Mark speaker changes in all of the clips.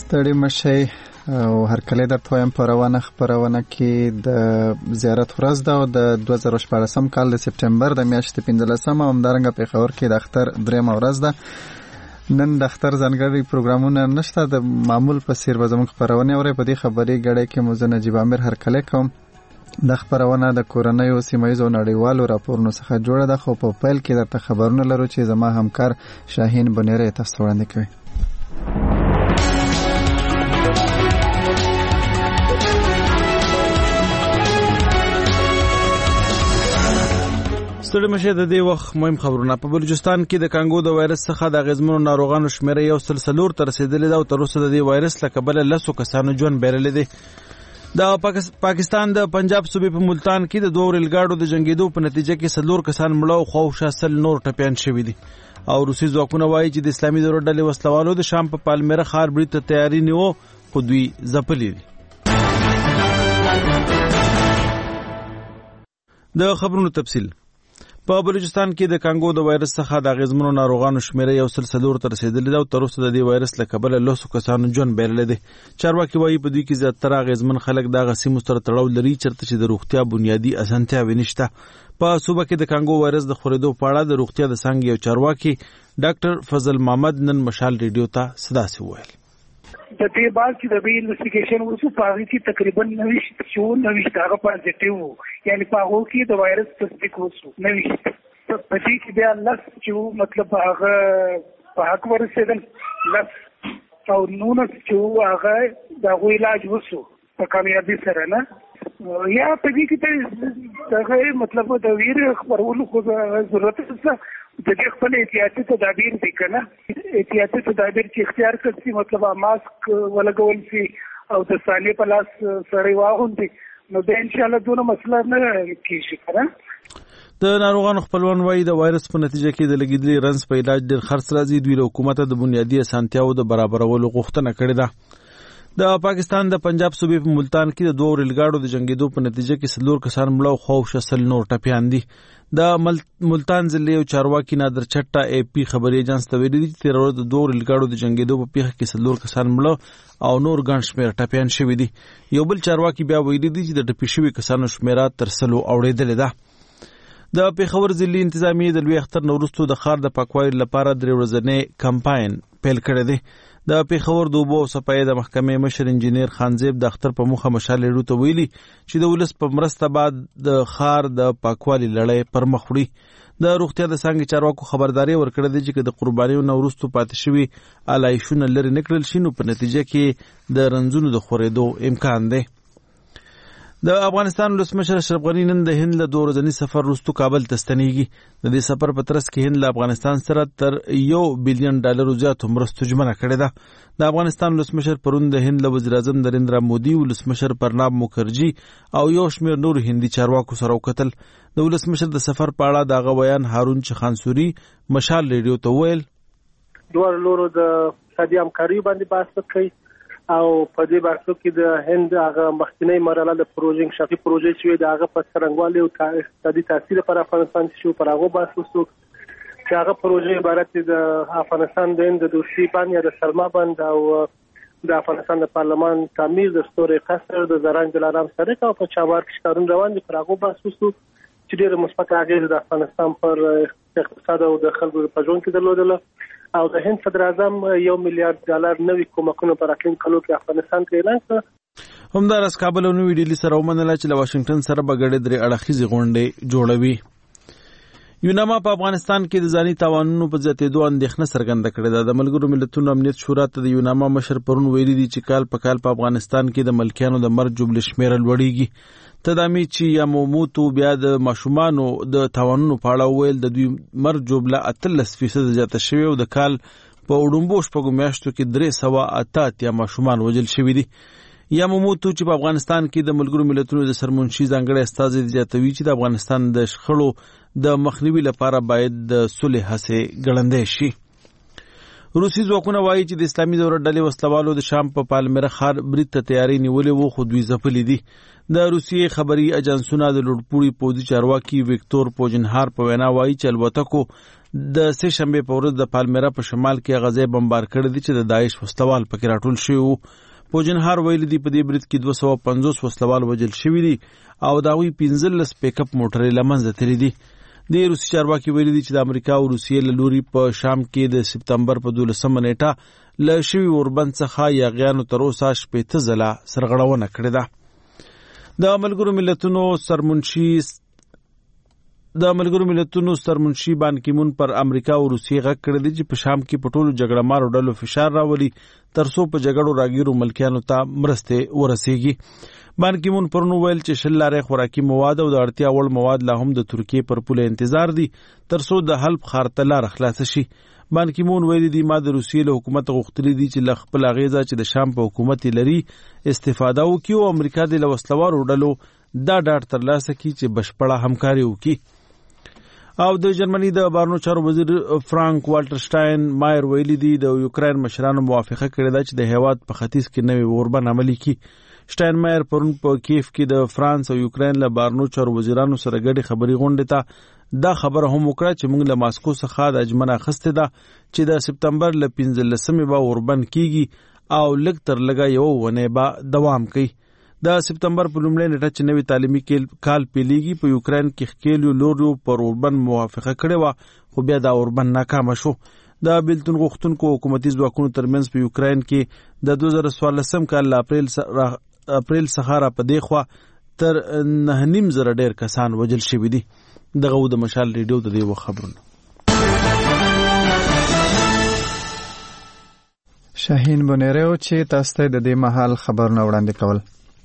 Speaker 1: ستړي مشي او هرکلی درته وایم په روانه خپرونه کې د زیارت ورځ ده او د 2014 کال د سپټمبر د میاشتې 15 همدارنګه پېښور کې د اختر 3 ورځ ده. نن د اختر ځانګړي پروګرامونه نشته، د معمول په څیر به زموږ خپرونه اورئ. په دې خبري غړي کې مو زه نجیب عامر هرکلی کوم. د خپرونه د کورنیو سیمایي او نړیوالو راپورونو څخه جوړه ده، خو په پیل کې درته خبرونه لرو چې زما همکار شاهین بنيري تاسو وړاندې کوي.
Speaker 2: ستړي مشه د دې وخت مهم خبرونه. په بلوچستان کې د کانګو د وایرس څخه د غزمنو ناروغانو شمیره یو سلسلور تر رسیدلې ده او تر اوسه د دې وایرس له کبله 10 کسانو ژوند بیرلې دي. د پاکستان د پنجاب صوبې په ملتان کې د 2 ریلګاډو د جنگیدو په نتیجه کې 4 کسان مړه او خو شاسل نور ټپيان شوي دي. او روسي ځواکونه وایي چې د اسلامي دولت ډلې وسلوالو د شام په پالمیرا ښار برید ته تیاری نیو، خو دوی ځپلي دي. د خبرونو تفصیل. په بلوچستان کې د کانګو د وایرس څخه د غزمنو ناروغانو شمیره یو سلسلور تر رسیدلې ده او تر اوسه د دې وایرس له کبله 10 کسانو ژوند بیرلې دي. چارواکي وایي په دوی کې زیاتره غزمن خلک د غسیمو سره تړاو لري چرته چې د روغتیا بنیادی اسانتیاوې نشته. په صوبه کې د کانګو وایرس د خورېدو په اړه د روغتیا د څانګې یو چارواکي ډاکټر فضل محمد نن مشال ریډیو ته صداسي وویل.
Speaker 3: د دې بعد چې د انویسټیګیشن وشو په هغه کې تقریبا 90 هغه پازیټیو وو، یعنی په هغه کې د وایرس تصدیق وشو 90. په دې کې بیا لس چې مطلب هغه په حق ورسېدل لس او 19 چې هغه د علاج وشو په کامیابی سره نه. یا په دې کې دغه مطلب د ویر خبرولو خو ضرورت نشته. د دې خپل احتیاطي تدابیر دي کنه، احتیاطي تدابیر چې اختیار کړي، مطلب ماسک ولګول شي او د ثانیه په لاس سره واغوندي، نو د ان شاء الله دونه مسله نه کیږي کنه.
Speaker 2: د ناروغانو خپلوان وایي د وایرس په نتیجه کې د لګیدلي رنځ په علاج ډېر خرڅ راځي. دوی له حکومت د بنیادی اسانتیاو د برابرولو غوښتنه کړې ده. د پاکستان د پنجاب صوبې په ملتان کې د 2 ریلګاډو د جنگیدو په نتیجه کې 4 کسان مړه او خو شاسل نور ټپيان دي. د ملتان ضلع یو چارواکي نادر چټا اے پی خبري ایجنس ته ویلي دي چې د 2 ریلګاډو د جنگیدو په پیښه کې 4 کسان مړه او نور ګڼ شمېر ټپيان شوي دي. یو بل چارواکي بیا ویلي دي چې د ټپي شوي کسانو شمیره تر 100 اوړېدلې ده. د پېښور ضلعي انتظامیې د لوی اختر نه وروسته د ښار د پاکوالي لپاره 3 ورځنی کمپاین پیل کړی دی. د پېښور د اوبو او صفایي د محکمې مشر انجینیر خانزیب د اختر په موخه مشال ریډیو ته ویلي چې د ولس په مرسته بعد د ښار د پاکوالي لړۍ پر مخ وړي. د روغتیا د څانګې چارواکو خبرداري ورکړې ده چې د قربانیو نه وروسته پاتې شوي علایشونه لرې نه کړل شي، نو په نتیجه کې د رنځونو د خورېدو امکان دی. د افغانستان ولسمشر اشرف غني نن د هند له 2 ورځني سفر وروسته کابل ته ستنېږي. د دې سفر په ترڅ کې هند له افغانستان سره تر $1 بلین زیاتو مرستو ژمنه کړې ده. د افغانستان ولسمشر پرون د هند له وزیر اعظم نریندرا مودي، ولسمشر پرناب مکرجي او یو شمېر نور هندي چارواکو سره وکتل. د ولسمشر د سفر په اړه دغه بیان هارون چخانسوري مشال ریډیو ته ویل.
Speaker 4: دوه لورو د اقتصادي همکاري باندې بحث وکړي او په دې بحثو کې د هند هغه مخکینی مرحله د پروژې شافي پروژې چې د هغه په څرنګوالي او اقتصادي تاثیر پر افغانستان شو پر هغه بحث وشو چې هغه پروژې عبارت د افغانستان د هند د دوشي بند یا د سلما بند او د افغانستان د پارلمان تعمیر د ستوري قصر د زرنج دلارام سړک او په چابهار کې کارونه روان دي. پر هغه بحث وشو چې ډېر مثبت اغیز د افغانستان پر اقتصاد او د خلکو په ژوند کې درلودله او د هند صدر اعظم $1 میلیارډ نوي کومکونه پر راتلونکي کلو کې افغانستان ته اعلان کړ.
Speaker 2: همدارس کابل او نوې ډیلی سره ومنله چې له واشنگټن سره به ګډې 3 اړخیزې غونډې جوړوي. یوناما په افغانستان کې د ځاني تاوانونو په زیاتېدو اندېښنه څرګنده کړې ده. د ملګرو ملتونو امنیت شورا ته د یوناما مشر پرون ویلي دي چې کال په افغانستان کې د ملکیانو د مرګ جبل شمیره لوړیږي. تدامي چې یاموموتو بیا د ماشومانو د تاوانونو په اړه ویل د دوی مرګ جبله 13% زیاته شوې او د کال په وړومبو شپږو میاشتو کې 388 ماشومان وژل شوي دي. یاموموتو چې په افغانستان کې د ملګرو ملتونو د سرمنشي ځانګړي استازي زیاتوي چې د افغانستان د شخړو د مخنیوي لپاره باید د صلح هڅې ګړندۍ شي. روسي ځواکونه وایي چې د اسلامي دولت ډلې وسلوالو د شام په پالمیرا ښار برید ته تیاری نیولې وو، خو دوی ځپلي دي. د روسیې خبري اجنسونو د لوړپوړي پوځي چارواکي ویکتور پوجنهار په وینا وایي چې الوتکو د سه شنبه په ورځ د پالمیرا په شمال کې غزې بمبار کړې دي چې د داعش وسلوال پکې راټول شوي وو. پوجنهار ویلي دي په دې برید کې 250 وسلوال وژل شوي دي او د هغوی 15 پیک اپ موټرې له منځه تللي دي. د روسي چارواکي ویلي دي چې د امریکا او روسیې له لوري په شام کې د سپتمبر په 12 نیټه له شوي اوربند څخه یاغیانو تر اوسه 18 ځله سرغړونه کړې ده. د ملګرو ملتونو سرمنشي بان کیمون پر امریکا او روسیې غږ کړی دی چې په شام کې په ټولو جګړه مارو ډلو فشار راولي ترڅو په جګړو راګیرو ملکیانو ته مرستې ورسیږي. بان کیمون پرون ویل چې 10 لارې خوراکي مواد او د اړتیا وړ مواد لا هم د ترکیې پر پوله انتظار دي ترڅو د حلب ښار ته لاره خلاصه شي. بان کیمون ویلي دی ما د روسیې له حکومت غوښتلي دي چې له خپل اغیزه چې د شام په حکومت لري استفاده وکړي او امریکا د وسلوالو ډلو دا ډاډ ترلاسه کړي چې بشپړه همکاري وکړي. او د جرمني د بهرنیو چارو وزیر فرانک والټر شټاین مایر ویلي دی د یوکراین مشرانو موافقه کړې ده چې د هیواد په ختیځ کې نوې اوربند عملي کړي. شټاین مایر پرون په کیف کې د فرانس او یوکراین له بهرنیو چارو وزیرانو سره ګډې خبري غونډې ته دا خبره هم وکړه چې موږ له ماسکو څخه د اجمنه اخیستې ده چې د سپتمبر له 15 به اوربند کیږي او لږ تر لږه یو ونې به دوام کوي. د سپتمبر په لومړۍ نیټه چې نوی تعلیمي کال پیلیږي په یوکراین کې ښکېلیو لوریو پر اوربند موافقه کړې وه خو بیا دا اوربند ناکامه شو. د بیلتون غوښتونکو حکومتي ځواکونو ترمنځ په یوکراین کې د 2014 کال له اپریل څخه را پدې خوا تر 9,500 ډېر کسان وژل شوي دي. دغه د مشال ریډیو د دې خبرونه.
Speaker 1: شاهین بونیرو چې تاسو ته د دې مهال خبرونه وړاندې کول.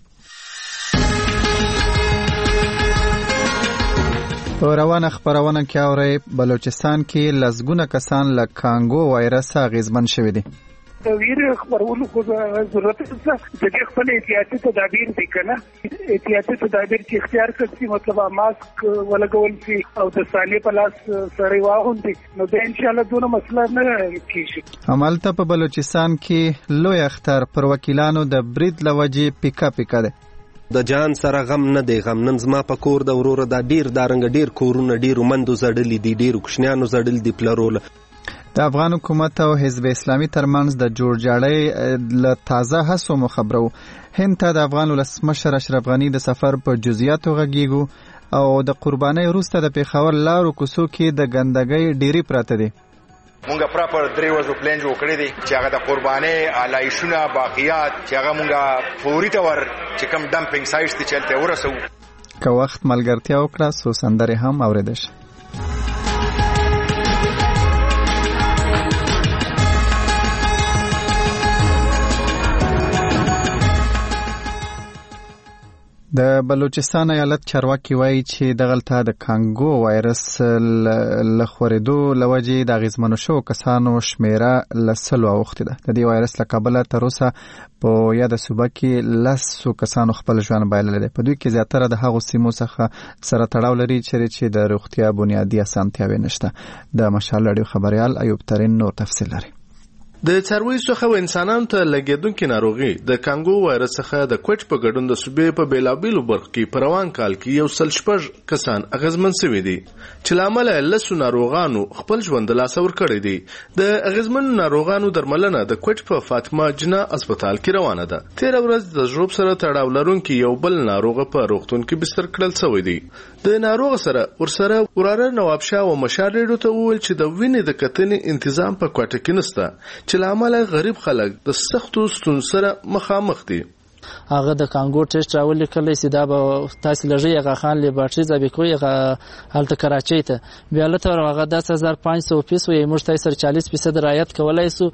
Speaker 1: په روانه خبرونه کې اوري بلوچستان کې لزګونه کسان له کانګو وایرس اغیزمن شوي دي.
Speaker 3: ویر خبرولو خو ضرورت ده چې خپل احتیاطي تدابیر وکړه. احتیاطي تدابیر چې اختیار کړي مطلب ماسک ولګول شي او د ثانیه په لاس سره واغوندي نو د ان شاء الله دونه مسله نه کیږي.
Speaker 1: عملته په بلوچستان کې لوی اختر پر وکیلانو د برید لوجې پیکا ده.
Speaker 5: د جان سره غم نه دی غم نن زما په کور د وروره دا ډیر دارنګ ډیر کورونه ډیرو مندو زړلې دي ډیرو کوشنیانو زړل دي پلرول.
Speaker 1: د افغان حکومت او حزب اسلامي ترمنځ د جوړجاړۍ له تازه هڅو مخبرو. هند ته د افغان ولسمشر اشرف غني د سفر په جزئیاتو غږیږو او د قربانۍ وروسته د پیښور لارو کوڅو کې د ګندګۍ ډیری پراته دي.
Speaker 6: مونږه پراپر 3 ورځې پلان جوړ کړی دی چې هغه د قربانۍ علایشونه باقیات چې هغه مونږه فوري تور چې کوم ډمپینګ سایټس ته چلته ورسو.
Speaker 1: که وخت ملګرتیا وکړه سو سندرې هم اوریدل شي. د بلوچستان ایالت چارواکي وایي چې دغلته د کانګو وایرس له خورېدو له وجې د اغېزمنو شوو کسانو شمیره له 100 اوښتې ده. د دې وایرس له کبله تر اوسه په یاده صوبه کې 10 کسانو خپل ژوند بایللی دی. په دوی کې زیاتره د هغو سیمو څخه سره تړاو لري چې د روغتیا بنیادي اسانتیاوې نشته. د مشال راډیو خبریال ایوب ترین نور تفصیل لري.
Speaker 7: د څارویو څخه انسانانو ته لګیدونکې ناروغي د کانګو وایرس څخه د کوچ په ګډون د صوبې په بیلابیلو برخو کې په روان کال کې 106 کسان اغیزمن شوي دي چې له امله 10 ناروغانو خپل ژوند له لاسه ورکړی دی. د اغیزمنو ناروغانو درملنه د کوچ په فاطمه جنا هسپتال کې روانه ده. 13 ورځ د ژوب سره تړاو لرونکي یو بل ناروغ په روغتون کې بستر کړل شوی دی. د ناروغ سره ورسره وراره نواب شاه او مشار ریډیو ته وویل چې د وینې د کتنې تنظیم په کوټه کې نشته چې لامل غریب خلک د سختو ستونزو سره مخامخ دي.
Speaker 8: هغه د کانګو ټیسټ راولي کله چې دا به تاسو لږه هغه خان لیبارټری ځبې کوي هغه حالت کراچۍ ته بیا لته هغه 10500 پیسو یې موږ ته سر 40% رعایت کولای سو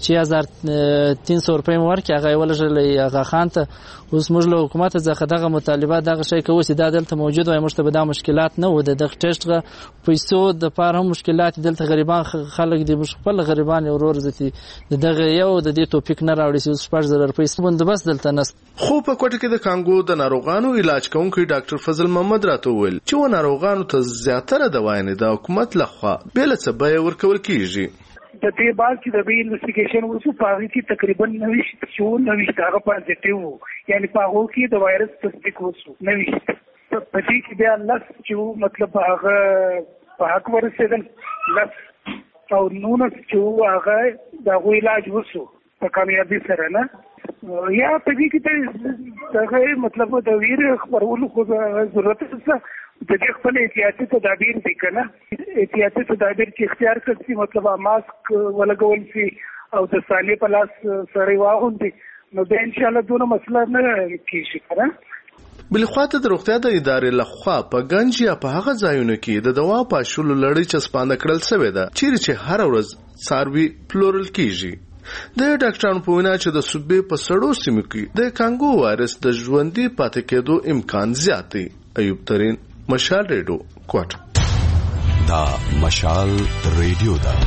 Speaker 8: 6300 روپۍ ورکړي هغه ولژلې هغه خان ته. اوس موږ له حکومت څخه دغه مطالبه دغه شی کوي چې دا دلته موجود وي موږ ته به دا مشکلات نه و د ټیسټ پیسو د پاره هم مشکلات دلته غریبان خلک دي مش خپل غریبان ورور زتي دغه یو د دې توپیک نه راوړي چې 4000 روپۍ بندوبست دلته نس.
Speaker 7: خو په کوټه کې د کانګو د ناروغانو علاج کوونکی ډاکټر فضل محمد راته وویل چې و ناروغانو ته زیاتره دوايانې د حکومت لخوا بل څه به ورکول کیږي.
Speaker 3: د دې بعد چې د انویسټیګیشن وشو پاره کې تقریبا 90 هغه پازیټیو یعنی په هغه کې د وایرس تصدیق وشو 90 په دې کې بیا لږ چې مطلب هغه په حق ورسېدل لس او 19 چې هغه د هغوی علاج وشو په کامیابي سره نه یا په دې کې دغه مطلب د ویر خبرولو خو ضرورت نشته د دې خپل احتیاطي تدابیر دي که نه احتیاطي تدابیر چې اختیار کړي مطلب ماسک ولګول شي او د سالې په لاس سړی واغوندي نو د انشاءالله دونه مسله نه کیږي کنه
Speaker 7: بلخواته د روغتیا د ادارې لخوا په گنج یا په هغه ځایونو کې د دوا پاشلو لړۍ چسپانده کړل شوې ده چیرې چې هر ورځ څاروي پلورل کیږي د ډاکټرانو په وینا چې د صوبې په سړو سیمو کې د کانګو وایرس د ژوندي پاتې کېدو امکان زیات دی. ایوب ترین، مشال ریډیو، کوټ.
Speaker 9: دا مشال ریډیو ده.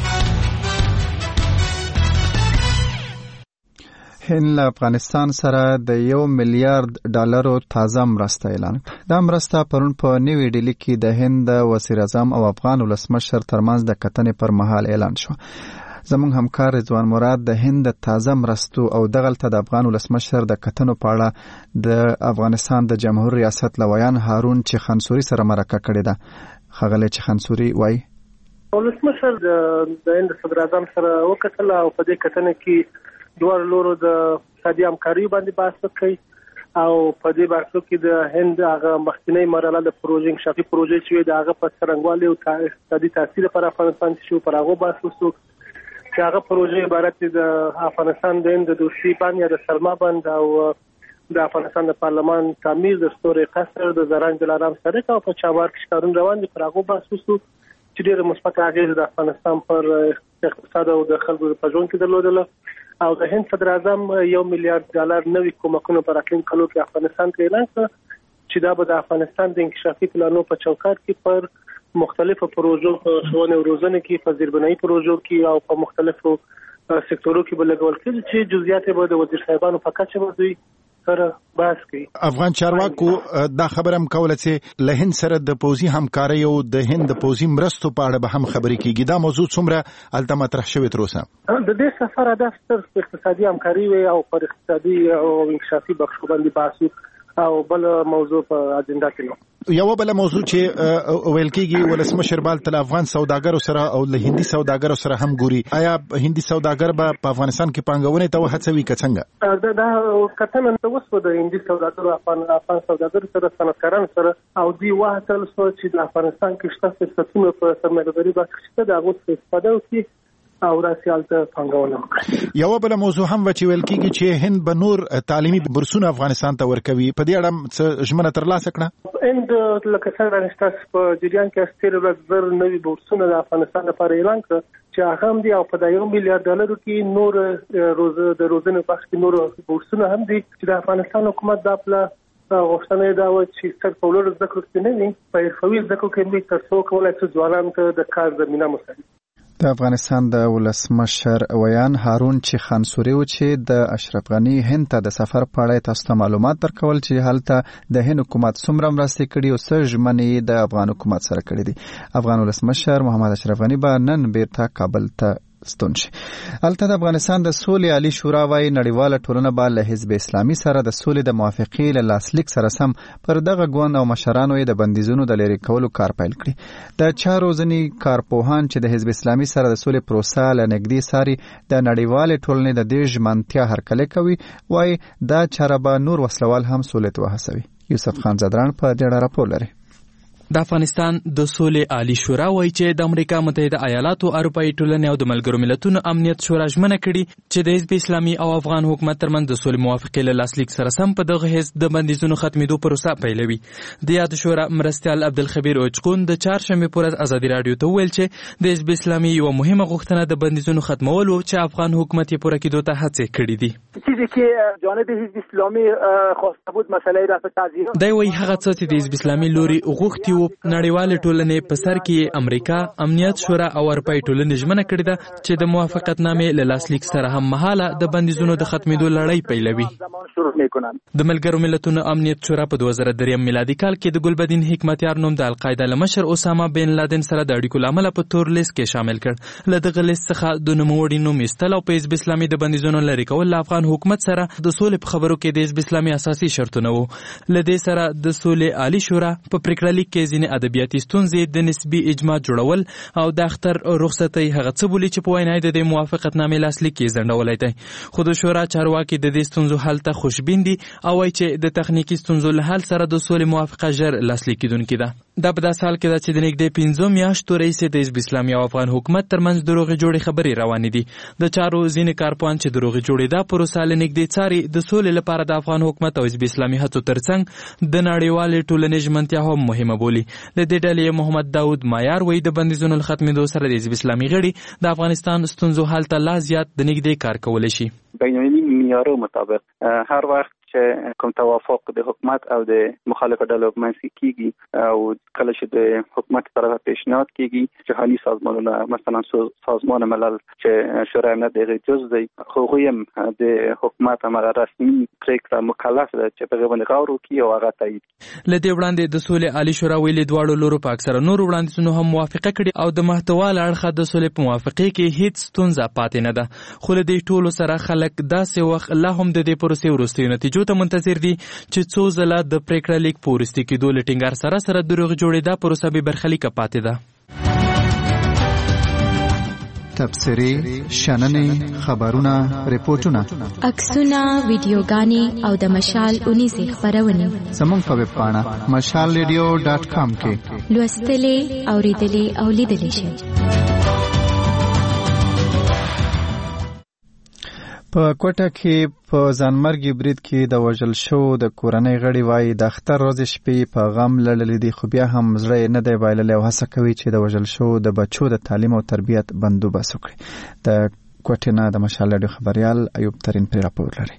Speaker 1: هند له افغانستان سره د $1 میلیارډ تازه مرسته اعلان کړه. دا مرسته پرون په نیوی ډیلی کې د هند وزیر اعظم او افغان ولسمشر ترمنځ د کتنې پر مهال اعلان شو. زموږ همکار رضوان مراد د هند تازه مرستو او دغلته د افغان ولسمشر د کتنو په اړه د افغانستان د جمهور ریاست لویان هارون چخنسوري سره مرکه کړې ده. ښاغلی چخنسوري وایي
Speaker 4: ولسمشر د هند صدر اعظم سره وکتل او په دې کتنه کې دوه لورو د اقتصادي همکاري باندې بحث وکړي او په دې بحثو کې د هند هغه مخکینی مرحله د پروژې انکشافي پروژې چې د هغه په څرنګوالي او اقتصادي تاثیر پر افغانستان شو پر هغه بحث وشو چې هغه پروژې عبارت د افغانستان د هند د دوشي بند یا د سلما بند او د افغانستان د پارلمان تعمیر د ستوري قصر د زرنج دلارام سړک او په چابهار کې کارونه روان دي پر هغه بحث وشو چې ډېر مثبت اغیز د افغانستان پر اقتصاد او د خلکو په ژوند کې درلودله او د هند صدر اعظم $1 میلیارډ نوي کومکونه پر راتلونکي کلو کې افغانستان ته اعلان کړ چې دا به د افغانستان د انکشافي پلانونو په چوکاټ کې پر مختلفو پروژو په ښوونه او روزنه کې په زیربنایي پروژو کې او په مختلفو سکتورو کې به لګول کېږي چې جزئیات به د وزیر صاحبانو په کچه به دوی سره بحث کوي.
Speaker 10: افغان چارواکو دا خبره هم کوله چې له هند سره د پوځي همکارۍ او د هند د پوځي مرستو په اړه به هم خبرې کیږي. دا موضوع څومره الته مطرح شوې تر اوسه؟
Speaker 4: د دې سفر هدف صرف اقتصادي همکاري وي او پر اقتصادي او انکشافي بخش باندې بحث او بل موضوع په اجنډا کې نو.
Speaker 10: یو بل موضوع چې ویل کېږي ولسمشر بال تل افغان سوداګرو سره او له هندي سوداګرو سره هم ګوري. آیا هندي سوداګر به په افغانستان کې پانګونې ته هڅوي که څنګه؟
Speaker 4: دا کتنه اوس د هندي سوداګرو افغان سوداګرو سره صنعتکارانو سره او دی وهڅول شو چې د افغانستان کې شته فرصتونه په سرمایه‌داري باندې شته د هغو استفاده وکړي او راسي الته پانګونه وکړي.
Speaker 10: یو بل موضوع هم چې ویل کېږي چې هند به نور تعلیمي بورسونه افغانستان ته ورکوي. په دې اړه څه ژمنه ترلاسه کړه؟
Speaker 4: هند لکه څنګه چې په جریان کې استیر ورځ نوي بورسونه د افغانستان لپاره اعلان کړ چې هغه هم دی او په $1 میلیارډ کې نور د روزنې بخش کې نور بورسونه هم دي چې د افغانستان حکومت دا پلا غوښتنه دا و چې ستر په لور زده کړو کې نه وي په حرفوي زده کړو کې به تر څو کولای شي ځوانانو ته د کار زمينه مساعد.
Speaker 1: د افغانستان د ولسمشر ویان هارون چخنسوري و چې د اشرف غنی هند ته د سفر په اړه تاسو ته معلومات درکول چې هلته د هند حکومت څومره مرستې کړي او څه ژمنې د افغان حکومت سره کړي دي. افغان ولسمشر محمد اشرف غنی به نن بیرته کابل ته ستون شي. البته د افغانستان د سولې عالی شورا وايي نړیواله ټولنه به له حزب اسلامي سره د سولې د موافقې له لاسلیک سره سم پر دغه ګوند او مشرانو د بندیزونو د لرې کولو کار پیل کړي. د چارو ځینې کارپوهان چې د حزب اسلامي سره د سولې پروسه له نږدې څاري د نړیوالې ټولنې د دې ژمنتیا هرکلی کوي. وايي دا چاره به نور وسلوال هم سولې ته وهڅوي. یوسف خان زدران په دې اړه راپور لري.
Speaker 11: د افغانستان د سولې عالی شورا وایي چې د امریکا متحده ایالاتو، اروپایي ټولنې او د ملګرو ملتونو امنیت شورا ژمنه کړي چې د حزب اسلامي او افغان حکومت ترمنځ د سولې موافقې له لاسلیک سره سم په دغه حزب د بندیزونو ختمېدو پروسه پیلوي. د یاد شورا مرستیال عبدالخبیر اوچکون د چهارشنبې په ورځ ازادي راډیو ته وویل چې د حزب اسلامي یوه مهمه غوښتنه د بندیزونو ختمول و چې افغان حکومت یې پوره کېدو ته هڅې کړي دي.
Speaker 12: چیزی که جانب حزب اسلامی خواسته بود مسئله رفع تعذیرات.
Speaker 11: دا وایي هغه څه چې د حزب اسلامي لوري غوښتي وو نړیوال ټولنې په سر کې امریکا، امنیت شورا او اروپایي ټولنې ژمنه کړې ده چې د موافقتنامې له لاسلیک سره هم مهاله د بندیزونو د ختمېدو لړۍ پیلوي. د ملګرو ملتونو امنیت شورا په 2003 میلادي کال کې د ګلبدین حکمتیار نوم د القاعده له مشر اسامه بن لادن سره د اړیکو له امله په تور لیست کې شامل کړ. له دغه لیست څخه د نوموړي نوم ایستل او په حزب اسلامي د بندیزونو لرې کول له افغان حکومت سره د سولې په خبرو کې د حزب اسلامي اساسي شرطونه وو. له دې سره د سولې عالی شورا په پریکړه لیک کې کې ځینې ادبیاتي ستونزې د نسبي اجماع جوړول او د اختر رخصتۍ هغه څه بولي چې په وینا د موافقتنامې لاسلیک یې ځنډولی دی. خو د شورا چارواکي د دې ستونزو حل ته خوشبین دي او وایي چې د تخنیکي ستونزو له حل سره د سولې موافقه ژر لاسلیک کیدونکې ده. دا په داسې حال کې ده چې د نږدې 15 میاشتو راهیسې د حزب اسلامي او افغان حکومت ترمنځ د روغې جوړې خبرې روانې دي. د چارو ځینې کارپوهان چې د روغې جوړې دا پروسه له نږدې څاري د سولې لپاره د افغان حکومت او حزب اسلامي هڅو ترڅنګ د نړیوالې ټولنې ژمنتیا هم مهمه بولي. د دې ډلې محمد داود مایار وایي د بندیزونو له ختمېدو سره د حزب اسلامي غړي د افغانستان ستونزو حل ته لا زیات د نږدې کار کولی شي.
Speaker 13: بین‌المللي معیارونو مطابق هر وخت چې کوم توافق د حکومت او د مخالفه ډلو منځ کې کیږي او کله چې د حکومت طرفه پیشنهاد کیږي جهاني سازمانونه مثلا سازمان ملل چې شورای امنیت دغه جز دی خو هم د حکومت هغه رسمي پریکړه مکلف ده چې په غوښتنه غور وکړي او هغه تایید.
Speaker 11: لدې وړاندې د سولې عالی شورا ویلي دواړو لورو په اکثره نورو وړاندیزونو هم موافقه کړې او د محتوا له اړخه د سولې په موافقې کې هیڅ ستونزه پاتې نه ده. خو له دې ټولو سره خلک داسې وخت لا هم د دې پروسې وروستیو نتیجو ته منتظر دي چې څو ځله د پریکړه لیک په وروستي کېدو له ټینګار سره د روغې جوړې دا پروسه بې برخلیکه پاتې ده.
Speaker 1: تبصرې، شننې، خبرونه، ریپورټونه،
Speaker 14: عکسونه، ویډیوګانې او د مشال اونیزې خپرونې
Speaker 1: زموږ په ویب پاڼه mashalradio.com کې
Speaker 14: لوستلې، اورېدلې او لیدلې شئ.
Speaker 1: په کوټه کې په ځانمرګي برید کې د وژل شو د کورنۍ غړي وایي د اختر ورځې شپې په غم لړلې دي خو بیا هم زړه یې نه دی بایللی او هڅه کوي چې د وژل شو د بچو د تعلیم او تربیت بندوبست وکړي. د کوټې نه د مشال راډیو خبریال ایوب ترین پرې راپور لري.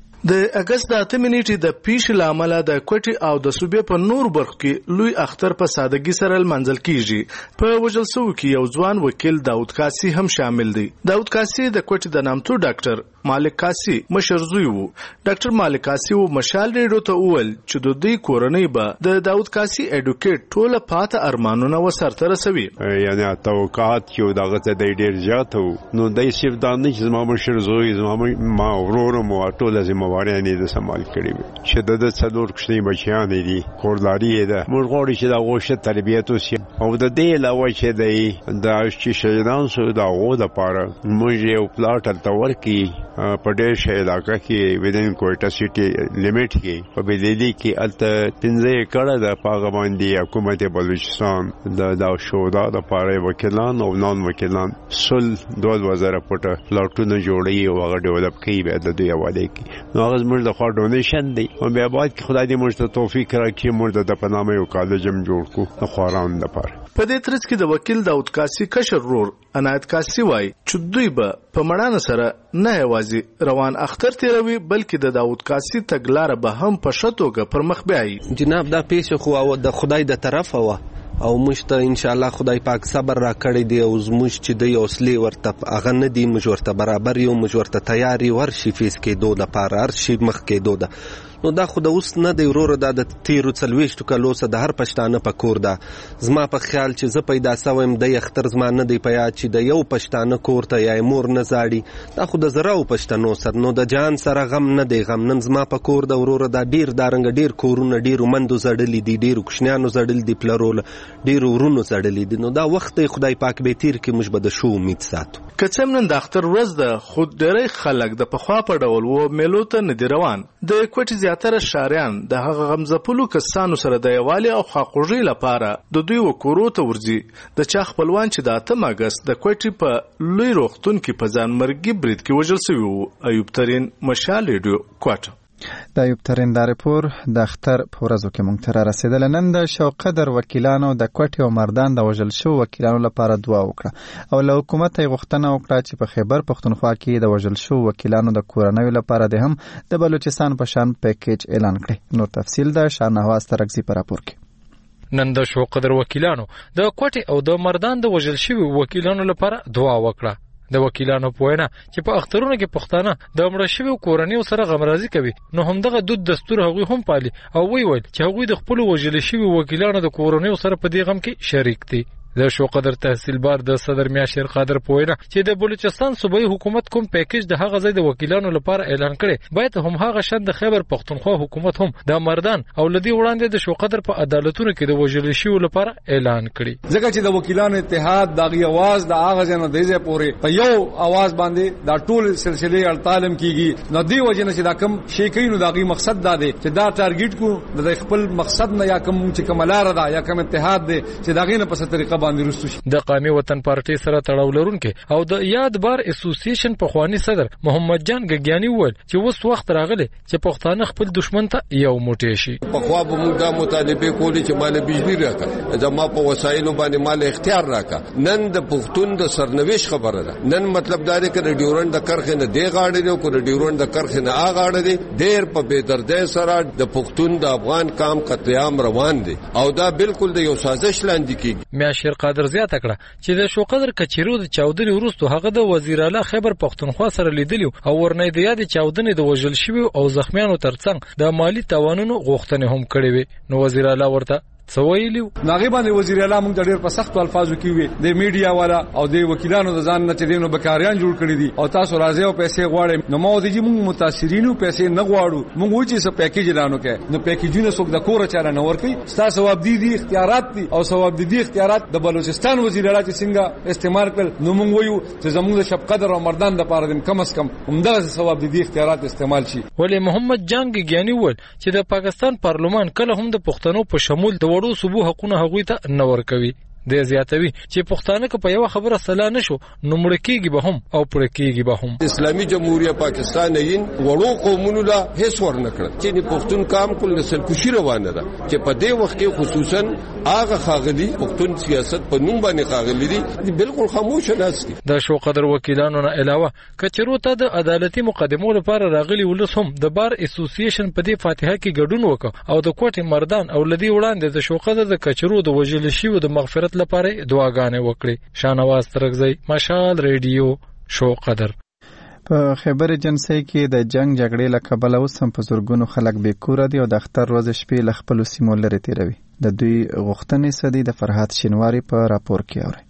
Speaker 7: د اگست 8 نیټې د پیښې له امله د کوټې او د صوبې په نور برخو کې لوی اختر په سادګۍ سره لمانځل کیږي. په وژل شوو کې یو ځوان وکیل داود کاسي هم شامل دی. داود کاسي د کوټې د نامتو ډاکټر مالک کاسي مشر زوی وو. ډاکټر مالک کاسي و مشال ریډیو ته وویل چې د دوی کورنۍ به د داود کاسي اډوکیټ ټوله پاته ارمانونه وسرته رسوي.
Speaker 15: یعنی توقعات چې دغه ته د ډیر زیات وو نو دای صرف دا نه چې زما مشر زوی زما ما ورور مو ټوله زما وارانه د سمال کړی چې د څلور کښنی بچیان دي کورداري ده موږ غواړو چې دا غوښه تربیت وشي او د دې علاوه چې د شهیدان سو دا غو د پاره موږ یو پلاټ تلور کې په ډېر شي علاقه کې ودین کوټه سیټي لیمټ کې په بلدي کې الته 15 کړه د پاغه باندې حکومت بلوچستان د شودا د پاره وکیلان او نان وکیلان سل 2000 پټه پلاټونه جوړي او هغه ډیولپ کوي به د دوی حواله کې نو هغه موږ د خوا ډونیشن دی او بیا باید چې خدای دې موږ ته توفیق راکړي موږ د پنامه یو کالج هم جوړ کو د خواران لپاره.
Speaker 7: په دې ترڅ کې د وکیل داود کاسي کشر رور عنایت کاسي وایي چې دوی به په مړانه سره نه یوازې روان اختر تیروي بلکې د داود کاسي تګلاره به هم په ښه توګه پر مخ بیایي.
Speaker 5: جناب دا پیښه خو د خدای د طرفه وه او موږ ته ان شاء الله خدای پاک صبر را کړی دی او موږ چې د حوصلې ورته هغه نه دی موږ ورته برابر یو موږ ورته تیار یو ورشي فیس کېدو لپاره هر شي مخ کېدو ده نو دا خو د اوس نه دی وروره دا د تیرو 40 کالو څخه د هر پښتانه په کور ده زما په خیال چې زه پیدا سوم د اختر زما نه دی په یاد چې د یو پښتانه کور ته یا مور نه زاړي دا خو د زراو پښتنو سره نو د جان سره غم نه دی غم نن زما په کور د وروره دا ډیر دارنګ ډیر کورونه ډیر مندو زړلې دي ډیر کوشنیانو زړل دي پلرول ډیر ورونو زړلې دي نو دا وخت خدای پاک به تیر کې موږ به د شو امید ساتو.
Speaker 7: کڅم نن د اختر ورځ د خود ډېری خلک د پخوا په ډول و میلو ته نه دی روان. د کوټې زیاتره شاریان د هغه غمزپلو کسانو سره د یوالي او خواخوږۍ لپاره د دوی وکورو ته ورځي. د چا خپلوان چې د 8 اگست د کوټې په لوی روغتون کې په ځان مرګي برید کې وژل شوي وو. ایوب ترین مشال ریډیو کوټه.
Speaker 1: د ایوب ترین دا رپور د اختر په ورځو کې مونږ ته رسیدل. نن د شوقدر وکیلانو د کوټې او مردان د وژل شو وکیلانو لپاره دعا وکړه او له حکومت یې غوښتنه وکړه چې په خیبر پښتونخوا کې د وژل شو وکیلانو د کورنیو لپاره د هم د بلوچستان په شان پیکیج اعلان کړي. نور تفصیل د شاهنواز ترکزی په راپور کې.
Speaker 11: نن د شوقدر وکیلانو د کوټې او د مردان د وژل شوي وکیلانو لپاره دعا وکړه. د وکیلانو په وینا چې په اخترونو کې پښتانه د مړه شویو کورنیو سره غمرازي کوي نو همدغه دود دستور هغوی هم پالي او ویل چې هغوی د خپل وژل شوي وکیلانو د کورنیو سره په دې غم کې شریک دي.
Speaker 16: د شو قدر تحصیل بار د صدر میاشر قادر پوینا چې د بلوچستان صوبایي حکومت کوم پیکیج د هغه ځای د وکیلانو لپاره اعلان کړي باید هم هغه شند د خیبر پختونخوا حکومت هم د مردان او لدی وړاندې د شو قدر په عدالتونو کې د وژل شویو لپاره اعلان کړي
Speaker 17: ځکه چې د وکیلانو اتحاد دغه आवाज د هغه ځای نه دیځه پورې په یو आवाज باندې دا ټول سلسله اړتالم کیږي نو دی وجنه چې دا کم شي کینو دغه مقصد دا دی چې دا ټارګټ کو د خپل مقصد نه یا کم چې کملار ده یا کم اتحاد دی چې دغه نه په ستريقه باندې رسو شي
Speaker 16: د قومي وطن پارټي سره تړاو لرونکي او د یاد بار اسوسییشن په خواني صدر محمد جان ګګیانی وویل چې اوس وخت راغلی چې پښتانه خپل دشمن ته یو موټی شي
Speaker 18: په خوا به موږ دا مطالبه کولی چې مال بجلی راکړه زما په وسایلو باندې مال اختیار راکړه نن د پښتون د سرنويش خبره ده نن مطلب دا دی چې ډیورنډ د کرخه نه دی غاړه دی او ډیورنډ د کرخه نه غاړه دی ډیر په بيدردۍ سره د پښتون د افغان قام قتل عام روان دي او دا بالکل د یو سازش لاندې کیږي
Speaker 16: میاشر قادر زیاته کړه چې د شو قدر کچيرو د چاودنې وروسته هغه د وزیر اعلی خیبر پختونخوا سره لیدلی او ورنه د یاد چاودنې د وژل شوی او زخمیانو ترڅنګ د مالی تاوانونو غوښتنه هم کړې وي نو وزیر اعلی ورته سویلیو
Speaker 17: ناغي باندې وزیر اعلی موږ ډېر په سخت الفاظو کې وي د میډیا والا او د وکیلانو د ځان نه چې دینو بکاریان جوړ کړی دي او تاسو راځي او پیسې غواړئ نو مو د موږ متاثرینو پیسې نه غواړو موږ وایو چې څه پیکیج اعلان وکړي نو پیکیجونه څوک د کور چاره نه ورکي تاسو ثواب دي اختیارات دي او ثواب دي اختیارات د بلوچستان وزیر اعلی چې څنګه استعمال کړ نو موږ وایو چې زموږ د شپ قدر او مردان د پاره د کم از کم همدغه ثواب دي اختیارات استعمال شي
Speaker 16: ولی محمد جان ګګیانی ول چې د پاکستان پارلمان کله هم د پښتنو په شمول د وړو صوبو حقونه هغوی ته نه ورکوي د زیاتوي چې پښتانه که په یو خبره سلا نشو نو مړ کېږي به هم او پړ کېږي به هم
Speaker 18: اسلامي جمهوریت پاکستان یې وړو قومونو لا هیڅ ورنکړ چې د پښتون کام کول نسل کوشي روانه ده چې په دې وخت کې خصوصا هغه خاغلی پښتون سیاست په نوم باندې خاغلی دي بالکل خاموش ناست
Speaker 16: د شو قدر وکیلانو نه علاوه کچرو ته د عدالتي مقدمو لپاره راغلي ولس هم د بار اسوسییشن په دې فاتحه کې ګډون وکړ او د کوټې مردان او لدی وړاندې د شو قدر د کچرو د وژل شویو د مغفرت لپاره دعاګانې وکړي شانواز ترغزی مشال ریډیو شو قدر
Speaker 1: په خیبر جنسي کې د جنگ جګړې له کبله اوس هم په زورګونو خلک بې کوره دي او د اختر ورځ شپې له خپلو سیمو لرې تېروي د دوی غوښتنې څه دي د فرحات شینواري په راپور کې اورئ